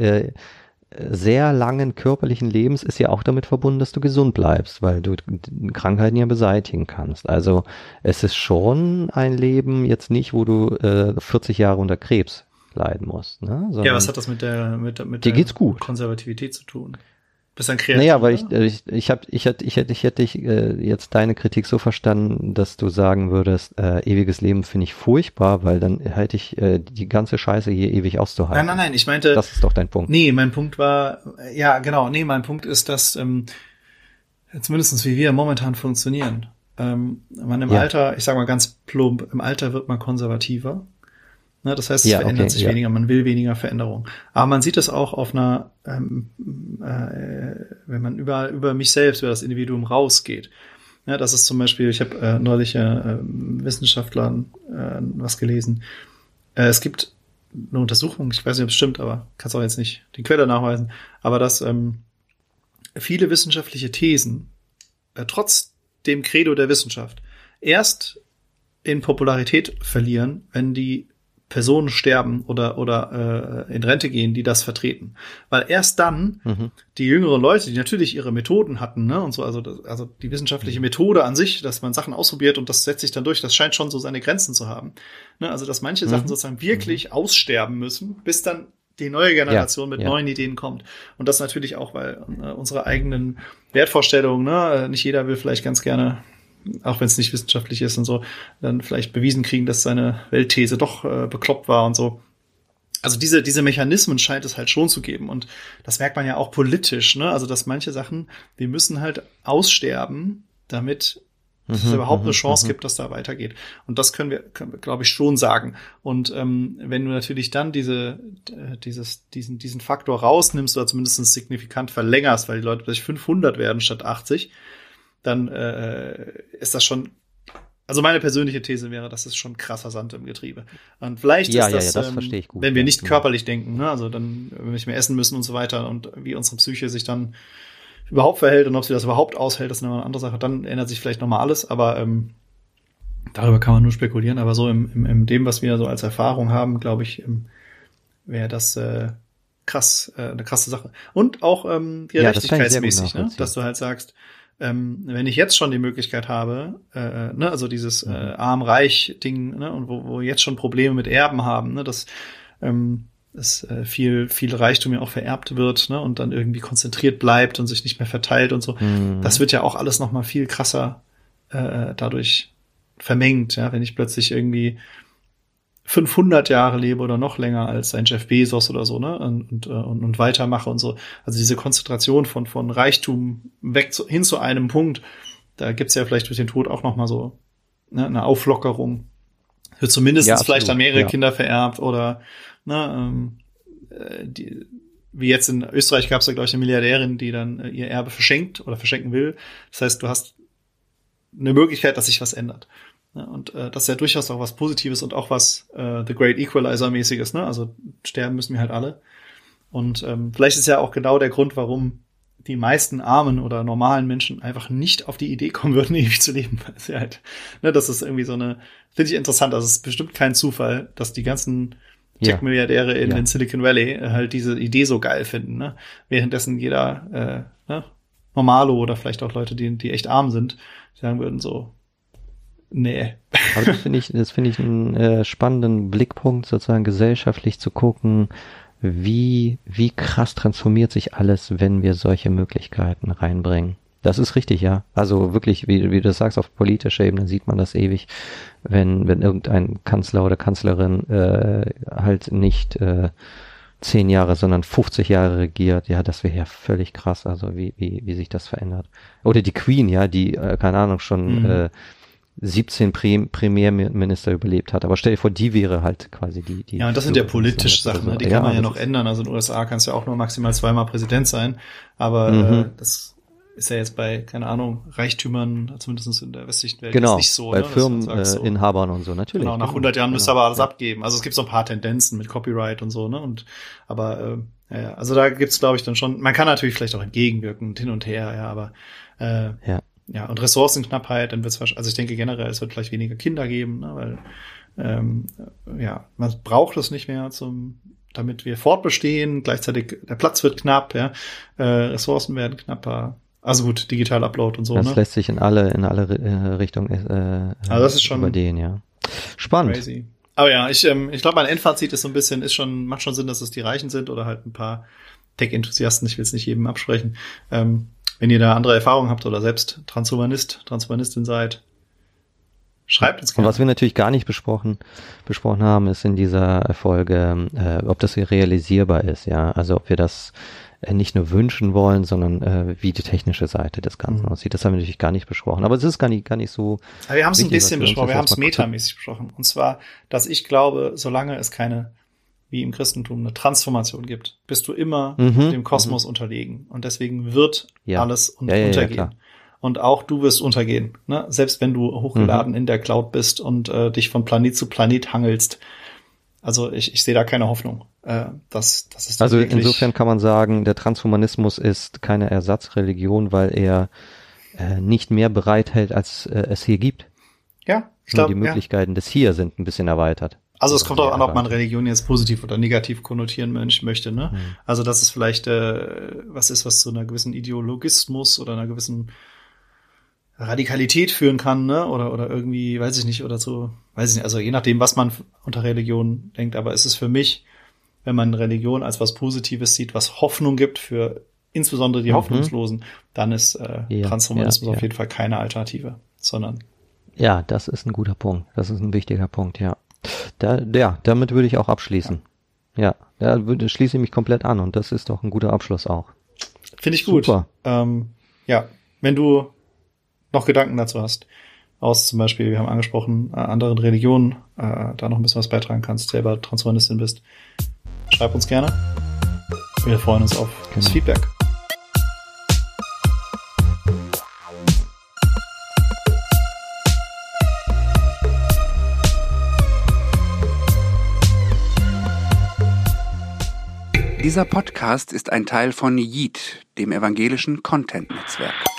sehr langen körperlichen Lebens ist ja auch damit verbunden, dass du gesund bleibst, weil du Krankheiten ja beseitigen kannst. Also es ist schon ein Leben jetzt nicht, wo du 40 Jahre unter Krebs leiden musst. Ne? Ja, was hat das mit der geht's gut. Konservativität zu tun? Bist du ein Kreativ? Naja, weil ich hätte jetzt deine Kritik so verstanden, dass du sagen würdest, ewiges Leben finde ich furchtbar, weil dann hätte ich die ganze Scheiße hier ewig auszuhalten. Nein, ich meinte... Das ist doch dein Punkt. Nee, mein Punkt war... Ja, genau. Nee, mein Punkt ist, dass zumindest wie wir momentan funktionieren, man im Alter, ich sag mal ganz plump, im Alter wird man konservativer. Das heißt, es verändert sich weniger, man will weniger Veränderung. Aber man sieht es auch auf einer, wenn man über mich selbst, über das Individuum rausgeht. Das ist zum Beispiel, ich habe neulich Wissenschaftlern was gelesen. Es gibt eine Untersuchung, ich weiß nicht, ob es stimmt, aber kannst auch jetzt nicht die Quelle nachweisen, aber dass viele wissenschaftliche Thesen trotz dem Credo der Wissenschaft erst in Popularität verlieren, wenn die Personen sterben oder in Rente gehen, die das vertreten. Weil erst dann die jüngeren Leute, die natürlich ihre Methoden hatten, und so, also die wissenschaftliche Methode an sich, dass man Sachen ausprobiert und das setzt sich dann durch, das scheint schon so seine Grenzen zu haben. Also dass manche Sachen sozusagen wirklich aussterben müssen, bis dann die neue Generation mit neuen Ideen kommt. Und das natürlich auch, weil unsere eigenen Wertvorstellungen, nicht jeder will vielleicht ganz gerne, auch wenn es nicht wissenschaftlich ist und so, dann vielleicht bewiesen kriegen, dass seine Weltthese doch bekloppt war und so. Also diese Mechanismen scheint es halt schon zu geben. Und das merkt man ja auch politisch, Also dass manche Sachen, die müssen halt aussterben, damit dass es überhaupt eine Chance gibt, dass da weitergeht. Und das können wir glaube ich, schon sagen. Und wenn du natürlich dann diesen Faktor rausnimmst oder zumindest signifikant verlängerst, weil die Leute plötzlich 500 werden statt 80, dann ist das schon, also meine persönliche These wäre, das ist schon krasser Sand im Getriebe. Und vielleicht ist das verstehe ich gut, wenn wir nicht körperlich denken, ne? Also dann, wenn wir nicht mehr essen müssen und so weiter und wie unsere Psyche sich dann überhaupt verhält und ob sie das überhaupt aushält, das ist eine andere Sache. Dann ändert sich vielleicht nochmal alles, aber darüber kann man nur spekulieren. Aber so im dem, was wir so als Erfahrung haben, glaube ich, wäre das krass, eine krasse Sache. Und auch gerechtigkeitsmäßig, ne? Dass du halt sagst, wenn ich jetzt schon die Möglichkeit habe, ne, also dieses Arm-Reich-Ding, ne, und wo jetzt schon Probleme mit Erben haben, ne, dass viel Reichtum ja auch vererbt wird, ne, und dann irgendwie konzentriert bleibt und sich nicht mehr verteilt und so. Das wird ja auch alles noch mal viel krasser dadurch vermengt, ja, wenn ich plötzlich irgendwie 500 Jahre lebe oder noch länger als ein Jeff Bezos oder so, ne, und weitermache und so. Also diese Konzentration von Reichtum hin zu einem Punkt, da gibt's ja vielleicht durch den Tod auch noch mal so, ne, eine Auflockerung. Wird zumindest vielleicht an mehrere Kinder vererbt oder, ne, wie jetzt in Österreich gab's ja, glaube ich, eine Milliardärin, die dann ihr Erbe verschenkt oder verschenken will. Das heißt, du hast eine Möglichkeit, dass sich was ändert. Ja, und das ist ja durchaus auch was Positives und auch was The Great Equalizer-mäßiges, ne? Also sterben müssen wir halt alle. Und vielleicht ist ja auch genau der Grund, warum die meisten armen oder normalen Menschen einfach nicht auf die Idee kommen würden, ewig zu leben. Weil sie halt, ne, das ist irgendwie so eine, finde ich interessant, also es ist bestimmt kein Zufall, dass die ganzen Tech-Milliardäre in Silicon Valley halt diese Idee so geil finden, ne? Währenddessen jeder Normalo oder vielleicht auch Leute, die echt arm sind, sagen würden so, nee. Aber das finde ich einen spannenden Blickpunkt, sozusagen gesellschaftlich zu gucken, wie krass transformiert sich alles, wenn wir solche Möglichkeiten reinbringen. Das ist richtig, ja. Also wirklich, wie du das sagst, auf politischer Ebene sieht man das ewig, wenn irgendein Kanzler oder Kanzlerin halt nicht 10 Jahre, sondern 50 Jahre regiert, ja, das wäre ja völlig krass, also wie sich das verändert. Oder die Queen, ja, die, keine Ahnung, schon 17 Premierminister überlebt hat. Aber stell dir vor, die wäre halt quasi die. Ja, und das sind ja politische Sachen, ne? Die kann man ja noch ändern. Also in den USA kannst du ja auch nur maximal 2-mal Präsident sein. Aber das ist ja jetzt bei, keine Ahnung, Reichtümern, zumindest in der westlichen Welt, genau, nicht so. Bei ne? Firmeninhabern und so, natürlich. Genau, nach 100 Jahren müsste aber alles abgeben. Also es gibt so ein paar Tendenzen mit Copyright und so, ne? Also da gibt's, glaube ich, dann schon, man kann natürlich vielleicht auch entgegenwirken, hin und her, ja, aber ja, und Ressourcenknappheit, dann wird's wahrscheinlich, also ich denke generell, es wird vielleicht weniger Kinder geben, ne, weil man braucht es nicht mehr damit wir fortbestehen, gleichzeitig der Platz wird knapp, ja, Ressourcen werden knapper. Also gut, digital Upload und so, das lässt sich in alle Richtungen also das ist schon überdehnen, ja. Spannend. Crazy. Aber ja, ich glaube, mein Endfazit ist so ein bisschen, macht schon Sinn, dass es die Reichen sind oder halt ein paar Tech-Enthusiasten, ich will es nicht jedem absprechen. Wenn ihr da andere Erfahrungen habt oder selbst Transhumanistin seid, schreibt uns gerne. Und was wir natürlich gar nicht besprochen haben, ist in dieser Folge, ob das realisierbar ist, ja. Also ob wir das nicht nur wünschen wollen, sondern wie die technische Seite des Ganzen aussieht. Das haben wir natürlich gar nicht besprochen. Aber es ist gar nicht so. Aber wir haben es ein bisschen besprochen. Wir haben es metamäßig besprochen. Und zwar, dass ich glaube, solange es keine, wie im Christentum, eine Transformation gibt, bist du immer dem Kosmos unterlegen. Und deswegen wird alles untergehen. Ja, und auch du wirst untergehen, ne? Selbst wenn du hochgeladen in der Cloud bist und dich von Planet zu Planet hangelst. Also ich sehe da keine Hoffnung. Das ist also insofern kann man sagen, der Transhumanismus ist keine Ersatzreligion, weil er nicht mehr bereithält, als es hier gibt. Ja, ich glaube, die Möglichkeiten des Hier sind ein bisschen erweitert. Also es kommt auch an, ob man Religion jetzt positiv oder negativ konnotieren möchte, ne? Also dass es vielleicht was zu einer gewissen Ideologismus oder einer gewissen Radikalität führen kann, ne? Oder irgendwie, weiß ich nicht, also je nachdem, was man unter Religion denkt, aber es ist für mich, wenn man Religion als was Positives sieht, was Hoffnung gibt für insbesondere die Hoffnungslosen, dann ist Transhumanismus auf jeden Fall keine Alternative, sondern ja, das ist ein guter Punkt. Das ist ein wichtiger Punkt, ja. Damit würde ich auch abschließen. Ja, da schließe ich mich komplett an und das ist doch ein guter Abschluss auch. Finde ich gut. Super. Ja, wenn du noch Gedanken dazu hast, aus zum Beispiel, wir haben angesprochen, anderen Religionen, da noch ein bisschen was beitragen kannst, selber Transhumanistin bist, schreib uns gerne. Wir freuen uns auf das Feedback. Dieser Podcast ist ein Teil von Yeet, dem evangelischen Content-Netzwerk.